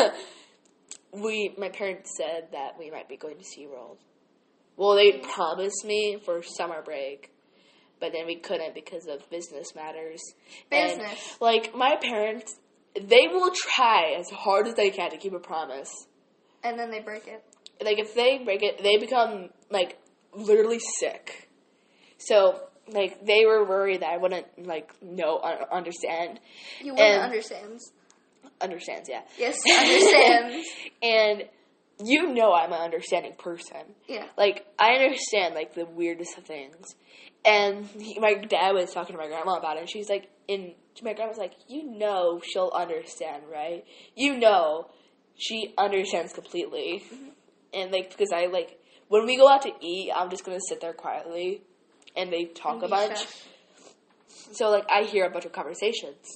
we, my parents said that we might be going to SeaWorld. Well, they promised me for summer break, but then we couldn't because of business matters. Business. And, like, my parents, they will try as hard as they can to keep a promise. And then they break it. Like, if they break it, they become, like, literally sick. So, like, they were worried that I wouldn't, like, know, un- understand. You wouldn't And- understand. Understands, yeah. Yes, understands. And you know I'm an understanding person. Yeah. Like, I understand, like, the weirdest of things. And he, my dad was talking to my grandma about it, and she's like, and my grandma's like, you know she'll understand, right? You know she understands completely. Mm-hmm. And, like, because I, like, when we go out to eat, I'm just going to sit there quietly, and they talk And a bunch. chef. So, like, I hear a bunch of conversations.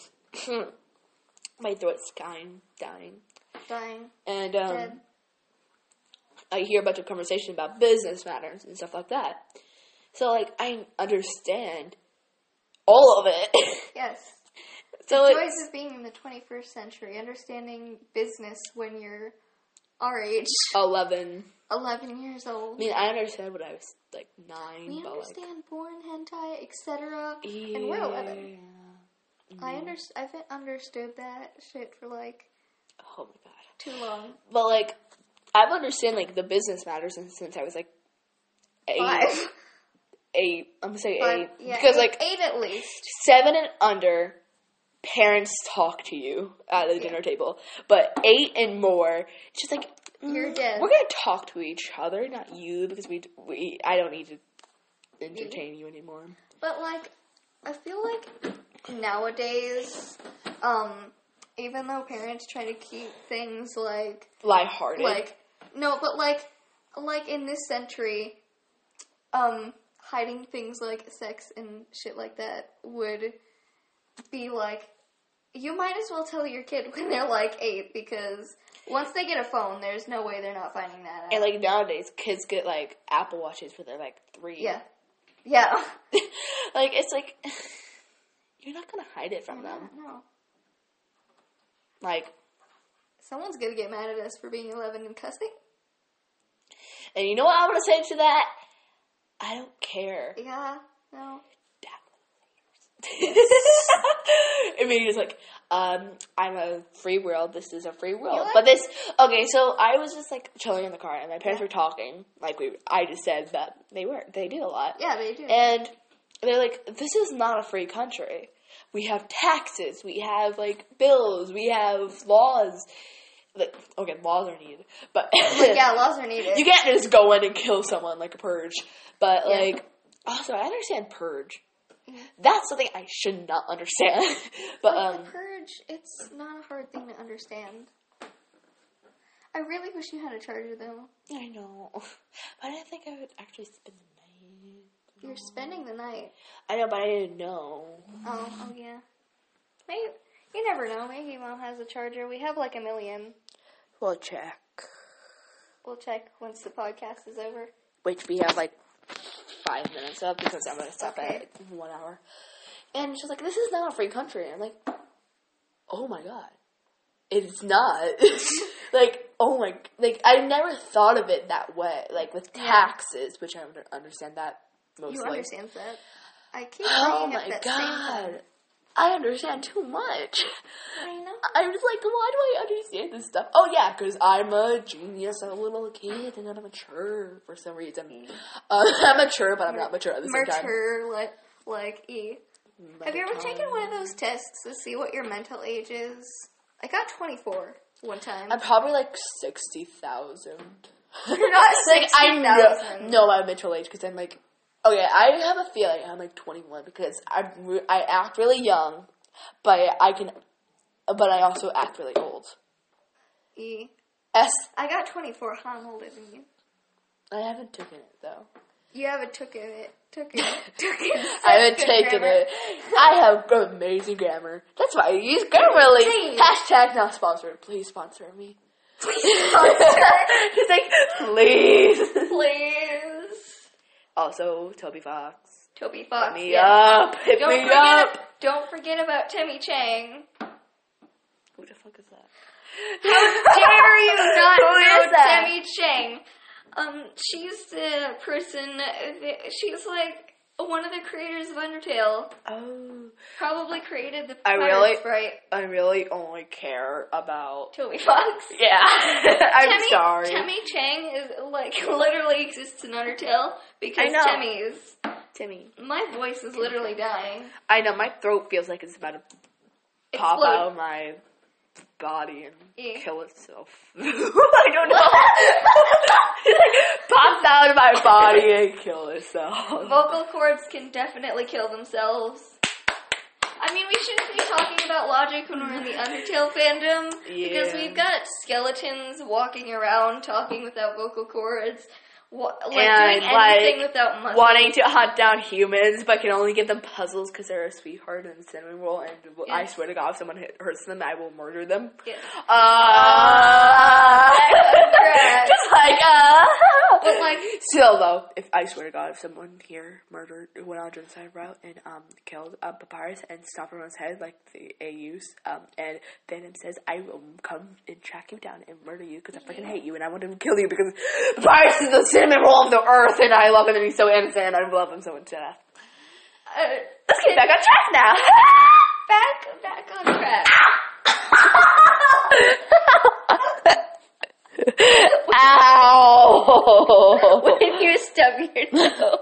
My throat's dying, dying. Dying. And, um, Dead. I hear a bunch of conversation about business matters and stuff like that. So, like, I understand all of it. Yes. So The it's, joys of being in the twenty-first century, understanding business when you're our age, eleven. eleven years old. I mean, I understand when I was, like, nine. We but understand porn, hentai, et cetera, Like, and we're eleven. yeah. I under- I've understood that shit for, like, Oh, my God. too long. But, like, I've understood, like, the business matters since, since I was, like, eight. Five. Eight. I'm going to say Five, eight. yeah, Because, eight, like, eight at least. seven and under, parents talk to you at the Yeah. dinner table. But eight and more, it's just like, You're mm, dead. we're going to talk to each other, not you, because we, we I don't need to entertain you anymore. But, like, I feel like nowadays, um, even though parents try to keep things, like, Lighthearted. like, no, but, like, like, in this century, um, hiding things like sex and shit like that would be, like, you might as well tell your kid when they're, like, eight, because once they get a phone, there's no way they're not finding that out. And, like, nowadays, kids get, like, Apple Watches when they're, like, three. Yeah. Yeah. Like, it's like, you're not going to hide it from them. No. Like, Someone's gonna get mad at us for being eleven and cussing. and you know what I want to say to that? I don't care. Yeah. No. I mean, it's like, um, I'm a free world. This is a free world. like- But this, okay, so I was just, like, chilling in the car, and my parents Yeah. were talking, like we, I just said, but they were. They do a lot. Yeah, they do. And they're like, this is not a free country. We have taxes. We have, like, bills. We have laws. like, okay, laws are needed, but Like, yeah, laws are needed. you can't just go in and kill someone like a purge. But Yeah. like, also, I understand purge. That's something I should not understand. But like um, the purge, it's not a hard thing to understand. I really wish you had a charger, though. I know, but I didn't think I would actually spend the night. You're spending the night. I know, but I didn't know. Oh, oh yeah. Maybe you never know. Maybe Mom has a charger. We have like a million. We'll check. We'll check once the podcast is over. Which we have like five minutes of because I'm gonna stop Okay. at one hour. And she's like, "This is not a free country." I'm like, "Oh my god, it's not." Like, oh my, like I never thought of it that way. Like with taxes, which I under- understand that mostly. You understand that? I keep Oh bringing up my that same god. thing. I understand too much. I know. I was like, why do I understand this stuff? Oh, yeah, because I'm a genius, I'm a little kid, and I'm mature for some reason. Uh, I'm mature, but I'm not mature at the same time. Mature, like, like E. Mature. Have you ever taken one of those tests to see what your mental age is? I got twenty-four one time. I'm probably like sixty thousand. You're not Like, I sixty know, thousand. know my mental age, because I'm like, okay, I have a feeling I'm like twenty-one, because I, re- I act really young, but I can, but I also act really old. E. S. I got twenty-four. I'm older than you. I haven't taken it, though. You haven't took it. Took it. Took it. I haven't taken it. I have amazing grammar. That's why I use Grammarly. Please. Hashtag not sponsored. Please sponsor me. Please sponsor. He's like, please. Please. Also, Toby Fox. Toby Fox. Hit me yes. up. Hit Don't me forget, up. don't forget about Timmy Chang. Who the fuck is that? How dare you not Who know is that? Timmy Chang? Um, she's the person, that, she's like one of the creators of Undertale. Oh. Probably created the I pirate really- sprite. I really only care about... Toby Fox. Yeah. I'm Timmy, sorry. Timmy Chang is like literally exists in Undertale because I know. Timmy's. Timmy. My voice is literally dying. I know, my throat feels like it's about to pop Explode. out of my body and Yeah. kill itself. I don't know. It like, pops out of my body and kill itself. Vocal cords can definitely kill themselves. I mean, we shouldn't be talking about logic when we're in the Undertale fandom. Because Yeah. we've got skeletons walking around talking without vocal cords. Wa- like And, doing anything like, without muscles. Wanting to hunt down humans, but can only give them puzzles because they're a sweetheart and cinnamon roll. And I Yes. swear to God, if someone hit, hurts them, I will murder them. Yes. Uh, Correct. just like, uh. But, like- still though, if I swear to God, if someone here murdered, went on a genocide route and um killed um, Papyrus and stomped on his head like the A Us, um, and Venom says, I will come and track you down and murder you because I freaking hate you and I want to kill you because Papyrus is the cinnamon roll of the earth and I love him and he's so innocent and I love him so much to death. Uh, Let's get back on track now. back, back on track. Ow! When you stub your toe.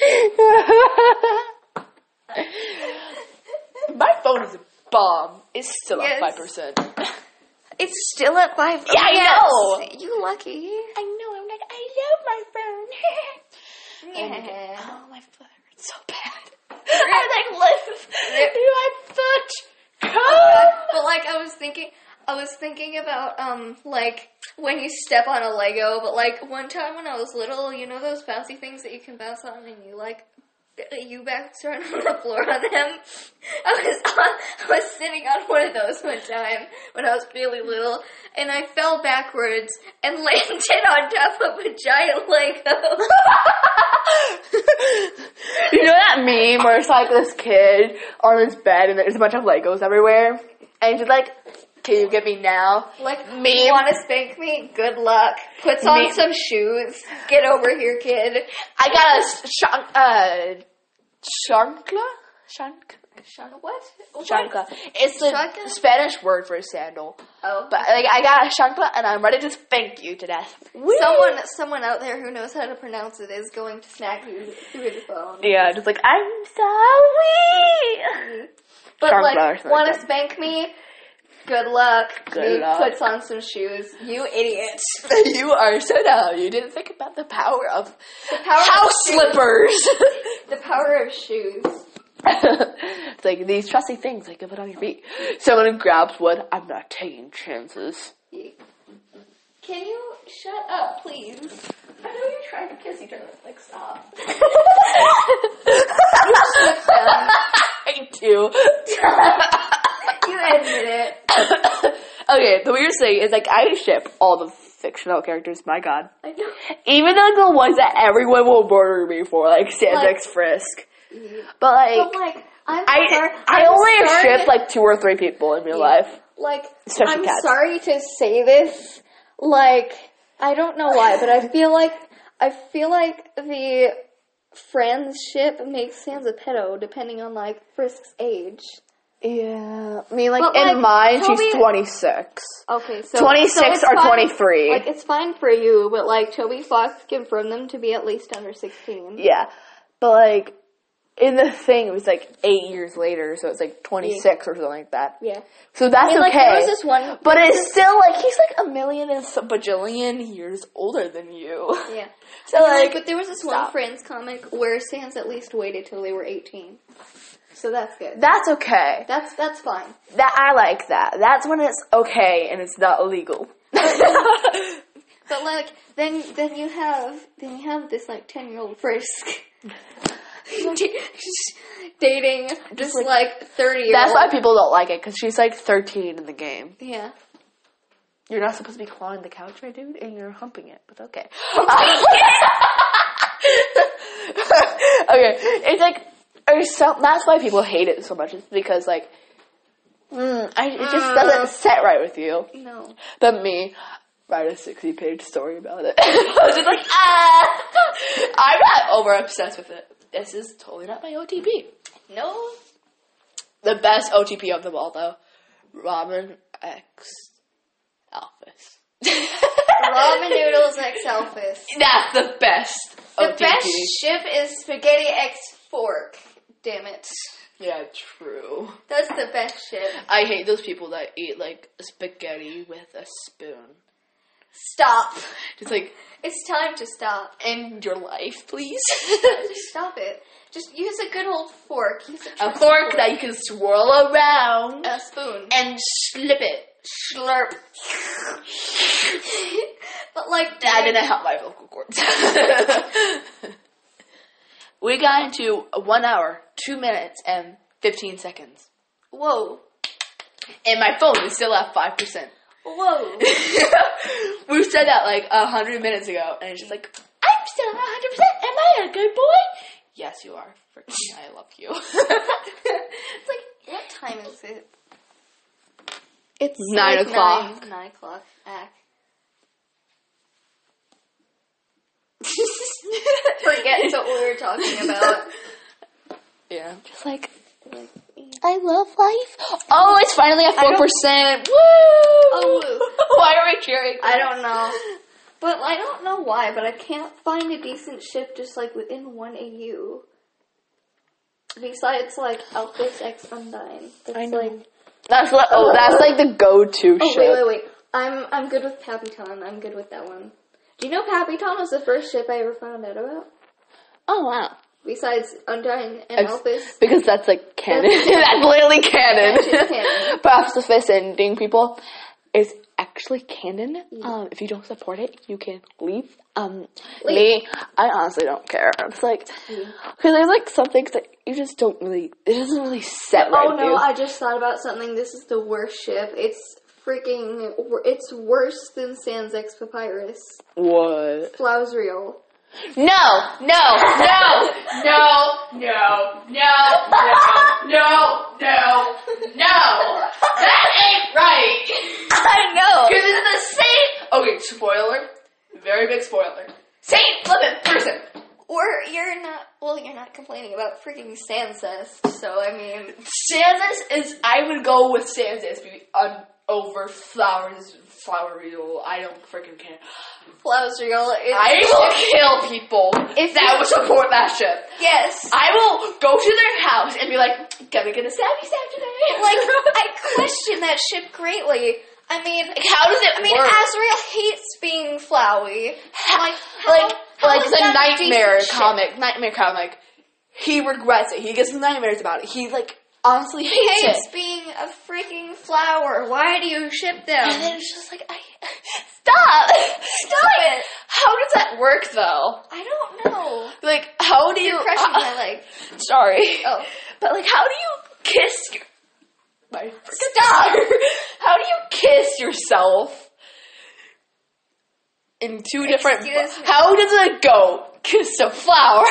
My phone is a bomb. It's still Yes. at five percent. It's still at five. Yeah, I know. You lucky. I know. I'm like, I love my phone. Yeah. Oh, my foot hurts so bad. I'm like, listen, Rip. my foot. Come. But like I was thinking, I was thinking about um like when you step on a Lego. But like one time when I was little, you know those bouncy things that you can bounce on and you like you bounce around on the floor on them. I was on, I was sitting on one of those one time when I was really little, and I fell backwards and landed on top of a giant Lego. You know that meme where it's like this kid on his bed and there's a bunch of Legos everywhere? And he's like, can you get me now? Like, Me- you want to spank me? Good luck. Puts on Me- some shoes. Get over here, kid. I got a shank, uh, shankla? Shank? Shana, what? Shankla. It's the Shankla? Spanish word for a sandal. Oh. But like, I got a shankla and I'm ready to spank you to death. Woo! Someone, someone out there who knows how to pronounce it is going to smack you through the phone. Yeah, just like, I'm sorry. But Shankla or like, something want like to that. spank me? Good luck. Good he luck. puts on some shoes. You idiot. You are so dumb. You didn't think about the power of The power house of shoes. slippers. The power of shoes. It's like these trusty things I can put on your feet. Someone grabs wood. I'm not taking chances. Can you shut up, please? I know you're trying to kiss each other. Like, stop. I do. You admit it. Okay, the weird thing is, like, I ship all the fictional characters, my god. I know. Even like the ones that everyone will murder me for, like Sans Like- X Frisk. But, like, But like, I'm I sorry. I I'm only have sorry shipped, to- like, two or three people in real Yeah. life. Like, Especially I'm cats. sorry to say this. Like, I don't know why, but I feel like I feel like the friendship makes Sans a pedo, depending on like Frisk's age. Yeah. I mean, like, But, in like, mine, Toby- she's twenty-six. Okay, so twenty-six so it's or fine- twenty-three. Like, it's fine for you, but like Toby Fox confirmed them to be at least under sixteen. Yeah. But, like, in the thing, it was, like, eight years later, so it's, like, twenty-six or something like that. Yeah. So that's I mean, like, okay. there was this one. But it's still, like, he's, like, a million and some bajillion years older than you. Yeah. So, I mean, like, but there was this one stop. Friends comic where Sans at least waited till they were eighteen. So that's good. That's okay. That's that's fine. That I like that. That's when it's okay and it's not illegal. But like then then you have then you have this like ten year old Frisk dating just like- like thirty year That's old. why people don't like it, because she's, like, thirteen in the game. Yeah. You're not supposed to be clawing the couch, my dude, and you're humping it, but okay. Okay, it's like, or some, that's why people hate it so much, it's because, like, mm, I, it just doesn't set right with you. No. But me, write a sixty page story about it. I was just like, ah! I'm not over obsessed with it. This is totally not my O T P. No. The best O T P of them all, though, Ramen X Alphys. Ramen noodles X Elphys. That's the best The O T P. best ship is spaghetti X fork. Damn it. Yeah, true. That's the best ship. I hate those people that eat, like, spaghetti with a spoon. Stop. Just like, It's time to stop. end your life, please. Just stop it. Just use a good old fork. Use a, A trusty fork that you can swirl around A spoon. and slip it. Slurp. But like That didn't help my vocal cords. We got into one hour, two minutes, and fifteen seconds. Whoa. And my phone is still at five percent. Whoa. We said that like a hundred minutes ago, and it's just like, I'm still at one hundred percent. Am I a good boy? Yes, you are. Freaking, I love you. It's like, what time is it? It's Nine like o'clock. Nine, nine o'clock. Ack. Forget what we were talking about. Yeah, just like, I love life. Oh, it's finally at I four don't- percent. Woo! Oh, woo. Why are we cheering? I don't know. But I don't know why, but I can't find a decent ship just like within one A U. Besides like Alphys X Undyne. That's I know. like That's like, oh, that's like the go-to Oh ship. wait, wait, wait. I'm I'm good with Papiton. I'm good with that one. Do you know Papiton was the first ship I ever found out about? Oh, wow. Besides Undyne and Ex- Alphys. Because that's like canon. That's literally canon. That's just canon. Pacifist ending people is actually canon. Yeah. Um, if you don't support it, you can leave. Um, Leave. me, I honestly don't care. It's like, because there's like some things that you just don't really, it doesn't really set right Oh with no, you. I just thought about something. This is the worst ship. It's freaking, it's worse than Sans X Papyrus. What? Flausreal. No, no, no, no, no, no, no, no, no, no. That ain't right. I know. Because it's the same. Okay, spoiler. Very big spoiler. Same flippin' person. Or you're not, well, you're not complaining about freaking Sansest, so I mean. Sansas is, I would go with Sansas be- on over flowers, flower real. I don't freaking care. Flowers real. I will kill people if that would support that ship. Yes. I will go to their house and be like, gonna get a stabby stab today. Like, I question that ship greatly. I mean, like, how does it I mean, work? Azrael hates being flowy. Like, how, like, how like is the that a Nightmare decent comic, ship? Nightmare comic, he regrets it. He gets nightmares about it. He, like, honestly He hates, hates it. being a freaking flower. Why do you ship them? And then it's just like, I, stop! Stop like, it! How does that work, though? I don't know. Like, how do you... You're crushing uh, my leg. Sorry. Oh. But, like, how do you kiss your... My Stop! How do you kiss yourself in two different... Excuse me. How does a goat kiss a flower?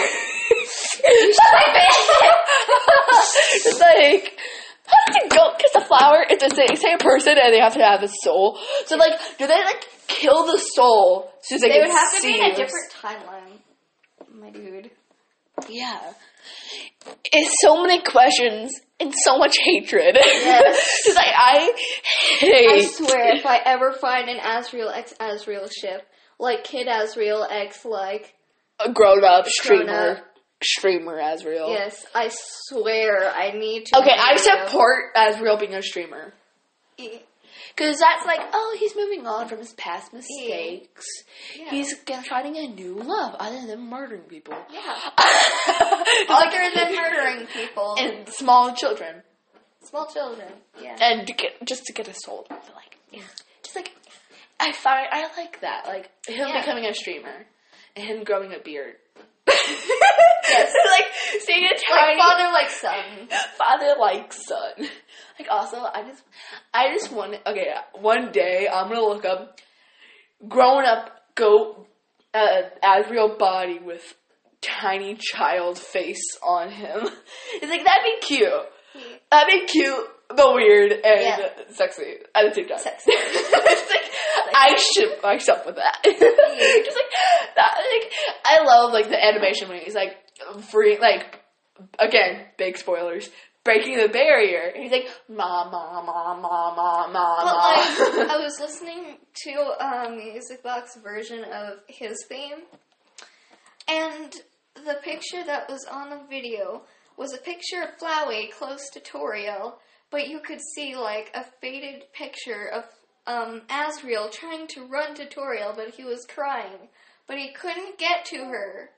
It's like... How does a goat kiss a flower? It's the same, same person and they have to have a soul. So, like, do they, like, kill the soul so they, They can would have to see be in a us? different timeline, my dude. Yeah. It's so many questions and so much hatred. Yes. Because I, I hate... I swear, if I ever find an Azrael X Azrael ship, like Kid Azrael X, like... A grown-up streamer. Grown-up. Streamer Azrael. Yes, I swear I need to... Okay, I know. support Azrael being a streamer. Yeah. Because that's like, oh, he's moving on from his past mistakes. Yeah. He's gonna try to get a new love other than murdering people. Yeah. Other than murdering people. And small children. Small children, yeah. And to get, just to get a soul. So like, yeah. Just like, I find, I like that. Like, him Yeah. becoming a streamer. And him growing a beard. Yes. Like, seeing a Like tiny... father like son. Father like son. Like, also, I just, I just want, okay, one day, I'm gonna look up grown up goat, uh, Azrael body with tiny child face on him. It's like, that'd be cute. Yeah. That'd be cute, but weird, and Yeah. sexy at the same time. Sexy. It's like, I ship myself with that. Just like, that, like, I love, like, the animation when he's, like, free, like, again, big spoilers, breaking the barrier. And he's like, ma, ma, ma, ma, ma, ma, But ma. like, I was listening to a Music Box version of his theme, and the picture that was on the video was a picture of Flowey close to Toriel, but you could see like a faded picture of um, Azrael trying to run to Toriel, but he was crying, but he couldn't get to her.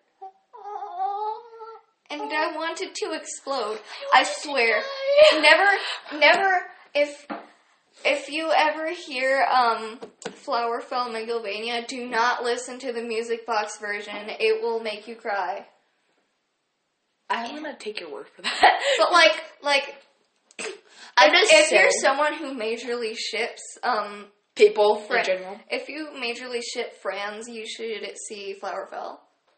And I wanted to explode. I swear. Never, never, if if you ever hear um, Flowerfell Megalvania, do not listen to the Music Box version. It will make you cry. I'm gonna take your word for that. But like, like, I'm if, just if saying, you're someone who majorly ships, um, people in Fran- general. if you majorly ship Franz, you should see Flowerfell.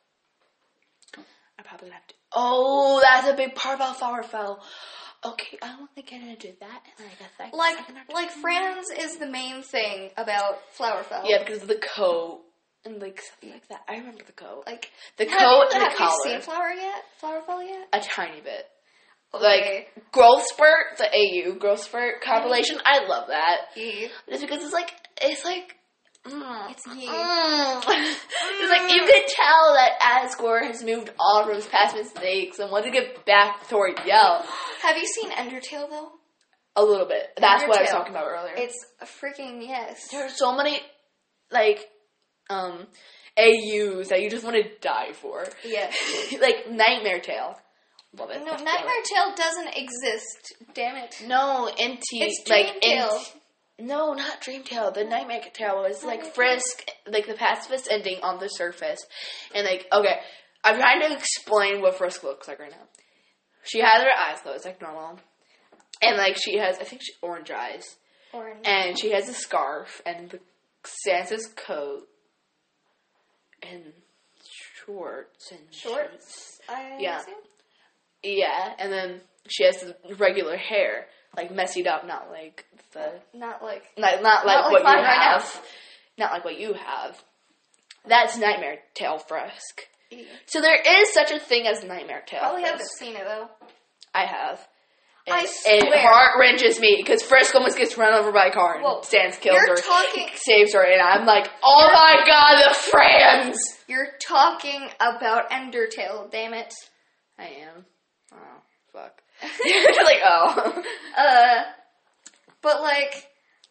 I probably have to. Oh, that's a big part about Flowerfell. Okay, I want to get into that in like a second. Like, second or like two. Franz is the main thing about Flowerfell. Yeah, because of the coat and like something like that. I remember the coat. Like The have coat you, and the have collar. you seen Flower yet? Flowerfell yet? A tiny bit. Okay. Like, Growth Spurt, the A U Growth Spurt compilation, I love that. Yeah. Just because it's like, it's like, mm, It's me. mm. It's like, you can tell that Asgore has moved on from his past mistakes and wants to get back to Toriel. Have you seen Undertale though? A little bit. That's what I was Undertale. talking about earlier. It's a freaking yes. There are so many, like, um, A Us that you just want to die for. Yeah. Like, Nightmare Tale. Love it. No, Damn it. Nightmare Tale doesn't exist. Damn it. No, N T. It's like, Dreamtale. N T No, not Dreamtale. The Nightmare Tale was like Nightmare Frisk, like the pacifist ending on the surface. And like, okay, I'm trying to explain what Frisk looks like right now. She has her eyes closed, like normal. And like, she has, I think she orange eyes. Orange. And she has a scarf and the Sansa's coat. And shorts and Shorts, I Yeah. assume? Yeah, and then she has the regular hair, like messied up, not like the Not like... not not like Not like what you mine right now. have, not like what you have. That's Nightmare Tale Frisk. Yeah. So there is such a thing as Nightmare Tale. Probably Frisk. haven't seen it though. I have. And I swear. It heart wrenches me because Frisk almost gets run over by a car and Whoa, Sans kills you're her, talking- saves her, and I'm like, oh my god, the friends! You're talking about Undertale, damn it. I am. Oh, fuck. Like, oh. Uh, but like,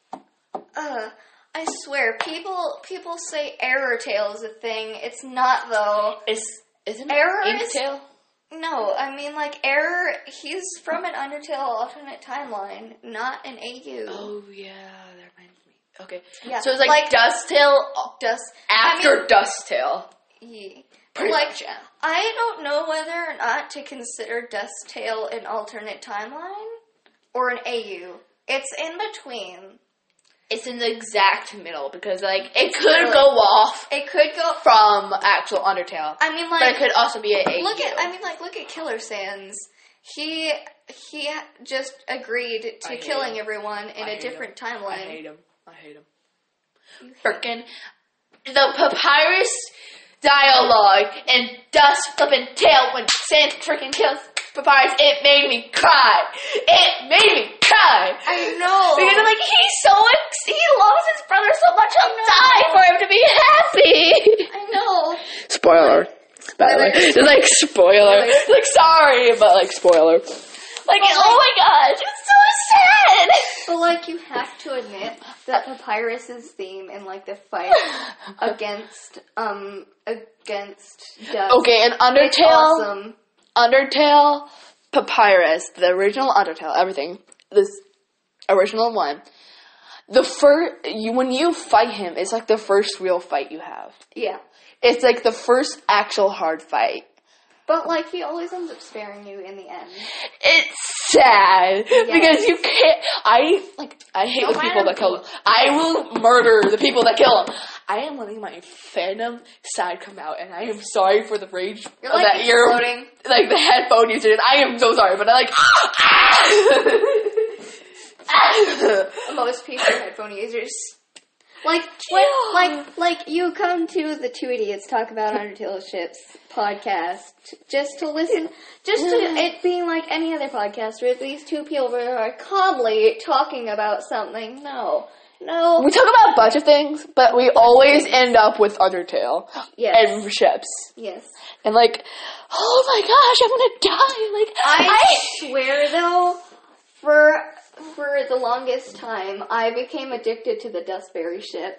uh, I swear, people people say Error Tail is a thing. It's not though. It's, isn't it Error Ink is- Tail? No, I mean like Error. He's from an Undertale alternate timeline, not an A U. Oh, yeah, that reminds me. Okay. Yeah, So it's like, like- Dust Tail Dust after I mean, Dust Tail. yeah. Pretty Like, much, yeah. I don't know whether or not to consider Dust Tail an alternate timeline or an A U. It's in between. It's in the exact middle because, like, it could really- go off It could go. from actual Undertale. I mean, But like, it could also be a A U. look at. I mean, like, look at Killer Sans. He he just agreed I to hate killing him. everyone in I a hate different him. timeline. I hate him. I hate him. You hate- Frickin' the Papyrus dialogue and Dust flipping tail when Sans freaking kills Papyrus. It made me cry. It made me cry. I know. Because I'm like, he's so ex- he loves his brother so much, he'll die for him to be happy. I know. Spoiler. By the way, Really? it's like spoiler. Really? It's like sorry, but like spoiler. Like, But, oh my gosh, it's so sad. But like, you have to admit that Papyrus's theme in like the fight against um against Dust. Okay, and It's Undertale, awesome. Undertale, Papyrus, the original Undertale, everything, this original one. The first, you, when you fight him, it's like the first real fight you have. Yeah. It's like the first actual hard fight. But like, he always ends up sparing you in the end. It's sad Yes. because you can't. I like. I hate No the people matter that kill who- him. I will murder the people that kill him. I am letting my fandom side come out, and I am sorry for the rage You're like that you're exploding. like the headphone users. I am so sorry, but I like. Most people are headphone users. Like, when, like, like you come to the Two Idiots Talk About Undertale Ships podcast just to listen, just to it being like any other podcast where these two people are calmly talking about something. No, no. We talk about a bunch of things, but we always end up with Undertale Yes. and ships. Yes. And like, oh my gosh, I'm gonna die. Like, I, I swear though, for for the longest time, I became addicted to the Dustberry ship.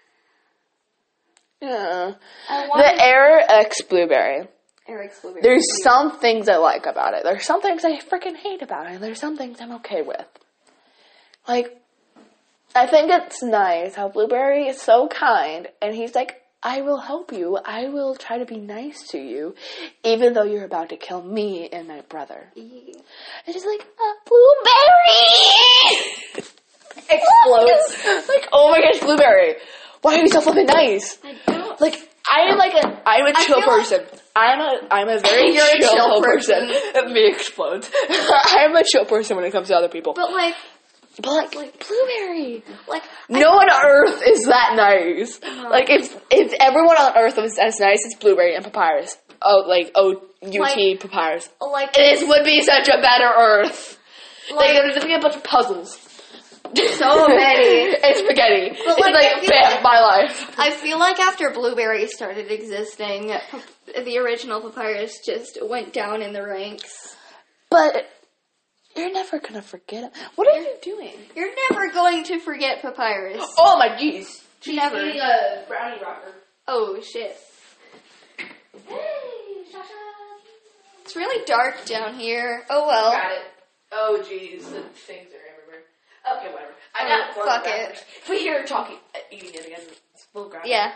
yeah. I wanted The Air X Blueberry. Eric's Blueberry. There's some things I like about it. There's some things I freaking hate about it. And there's some things I'm okay with. Like, I think it's nice how Blueberry is so kind, and he's like, I will help you. I will try to be nice to you, even though you're about to kill me and my brother. Yeah. And she's like, uh, Blueberry! Explodes. Like, oh my gosh, Blueberry. Why are you so flippin' nice? I don't. Like, I am like a, I'm a I chill feel like- person. I'm a, I'm a very You're a chill, chill person. person. Me explodes. I'm a chill person when it comes to other people. But like, But like, like Blueberry. like No one on Earth is that nice. No. Like, if if everyone on Earth was as nice as Blueberry and Papyrus, oh, like O U Like- T Papyrus, like it would be such a better Earth. Like, Like- there's be a bunch of puzzles. So many. It's spaghetti. But, It's like, like, I feel bam, like- my life. I feel like after Blueberry started existing, p- the original Papyrus just went down in the ranks. But you're never gonna forget it. What are you doing? You're never going to forget Papyrus. Oh my jeez. She's Never. eating a brownie rocker. Oh shit. Hey, Sasha. It's really dark down here. Oh well. Got it. Oh jeez, the things are everywhere. Okay, whatever. I Oh, got more fuck backwards. it. If we hear her talking, uh, eating it again, we'll grab it. Yeah.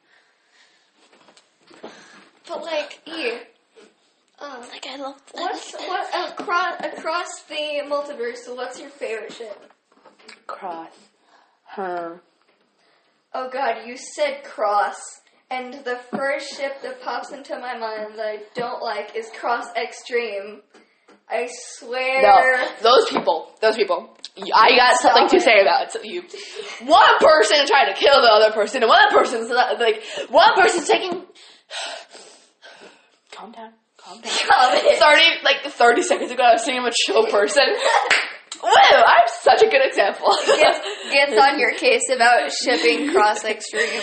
But like, here. Uh, Like I love. what's what across across the multiverse? What's your favorite ship? Cross. Huh. Oh god, you said Cross, and the first ship that pops into my mind that I don't like is Cross Extreme. I swear. No, those people. Those people. I got Stop something to it. say about it. You. One person tried to kill the other person, and one person's like, one person's taking. Calm down. calm down. Comment. thirty, like thirty seconds ago, I was singing with Chill Person. Whoa, I'm such a good example. Gets, gets on your case about shipping Cross Extreme.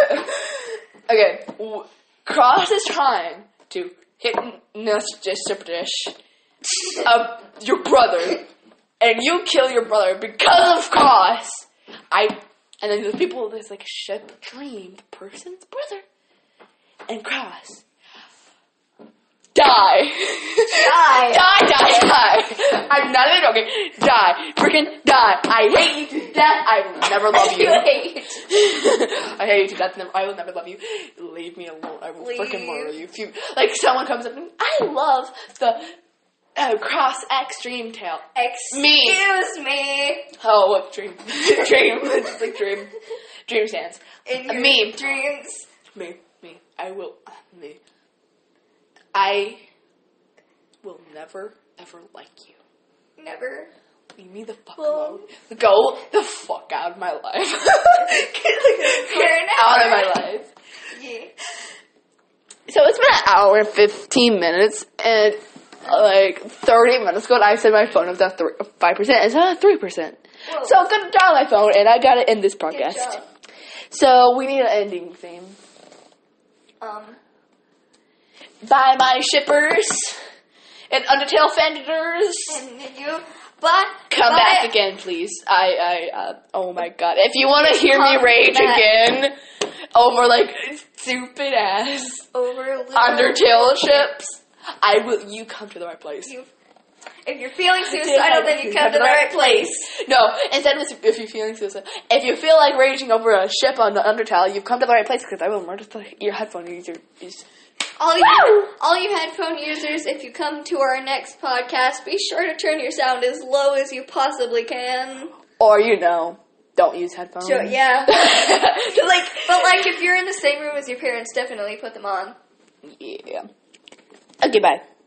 Okay, w- Cross is trying to hypnotish uh, your brother, and you kill your brother because of Cross. I and then the people there's like ship Dream, the person's brother, and Cross. Die. Die. Die, die, die. I'm not even joking. Die. Freaking die. I hate you to death. I will never love you. I hate you to death. I will never love you. Leave me alone. I will Leave. freaking murder you. If you. Like, someone comes up and, I love the uh, Cross X Dream Tail. Excuse Me. me. Oh, what dream? Dream. Just like dream. Dream stands. In Uh, your me. dreams. Me. Me. I will. Uh, me. I will never, ever like you. Never. Leave me the fuck Well- alone. Go the fuck out of my life. Fair Get out of my enough. life. Yeah. So it's been an hour and fifteen minutes, and uh, like thirty minutes ago, I said my phone was at five percent. It's at three percent. Whoa. So good job, my phone, and I got it in this Good podcast. job. So we need an ending theme. Um. Bye, my shippers and Undertale fenders. And you, but Come but, back again, please. I, I, uh, oh my god. If you want to hear me Come rage back. again over, like, stupid ass over little Undertale ships, I will, you come to the right place. You, if you're feeling suicidal, then you come to the right place. No, instead of if you're feeling suicidal, if you feel like raging over a ship on the Undertale, you've come to the right place because I will murder the, your headphone user. Is, All you, all you headphone users, if you come to our next podcast, be sure to turn your sound as low as you possibly can. or, you know, don't use headphones. So, yeah. Just like, But, like, if you're in the same room as your parents, definitely put them on. yeah. Okay, bye.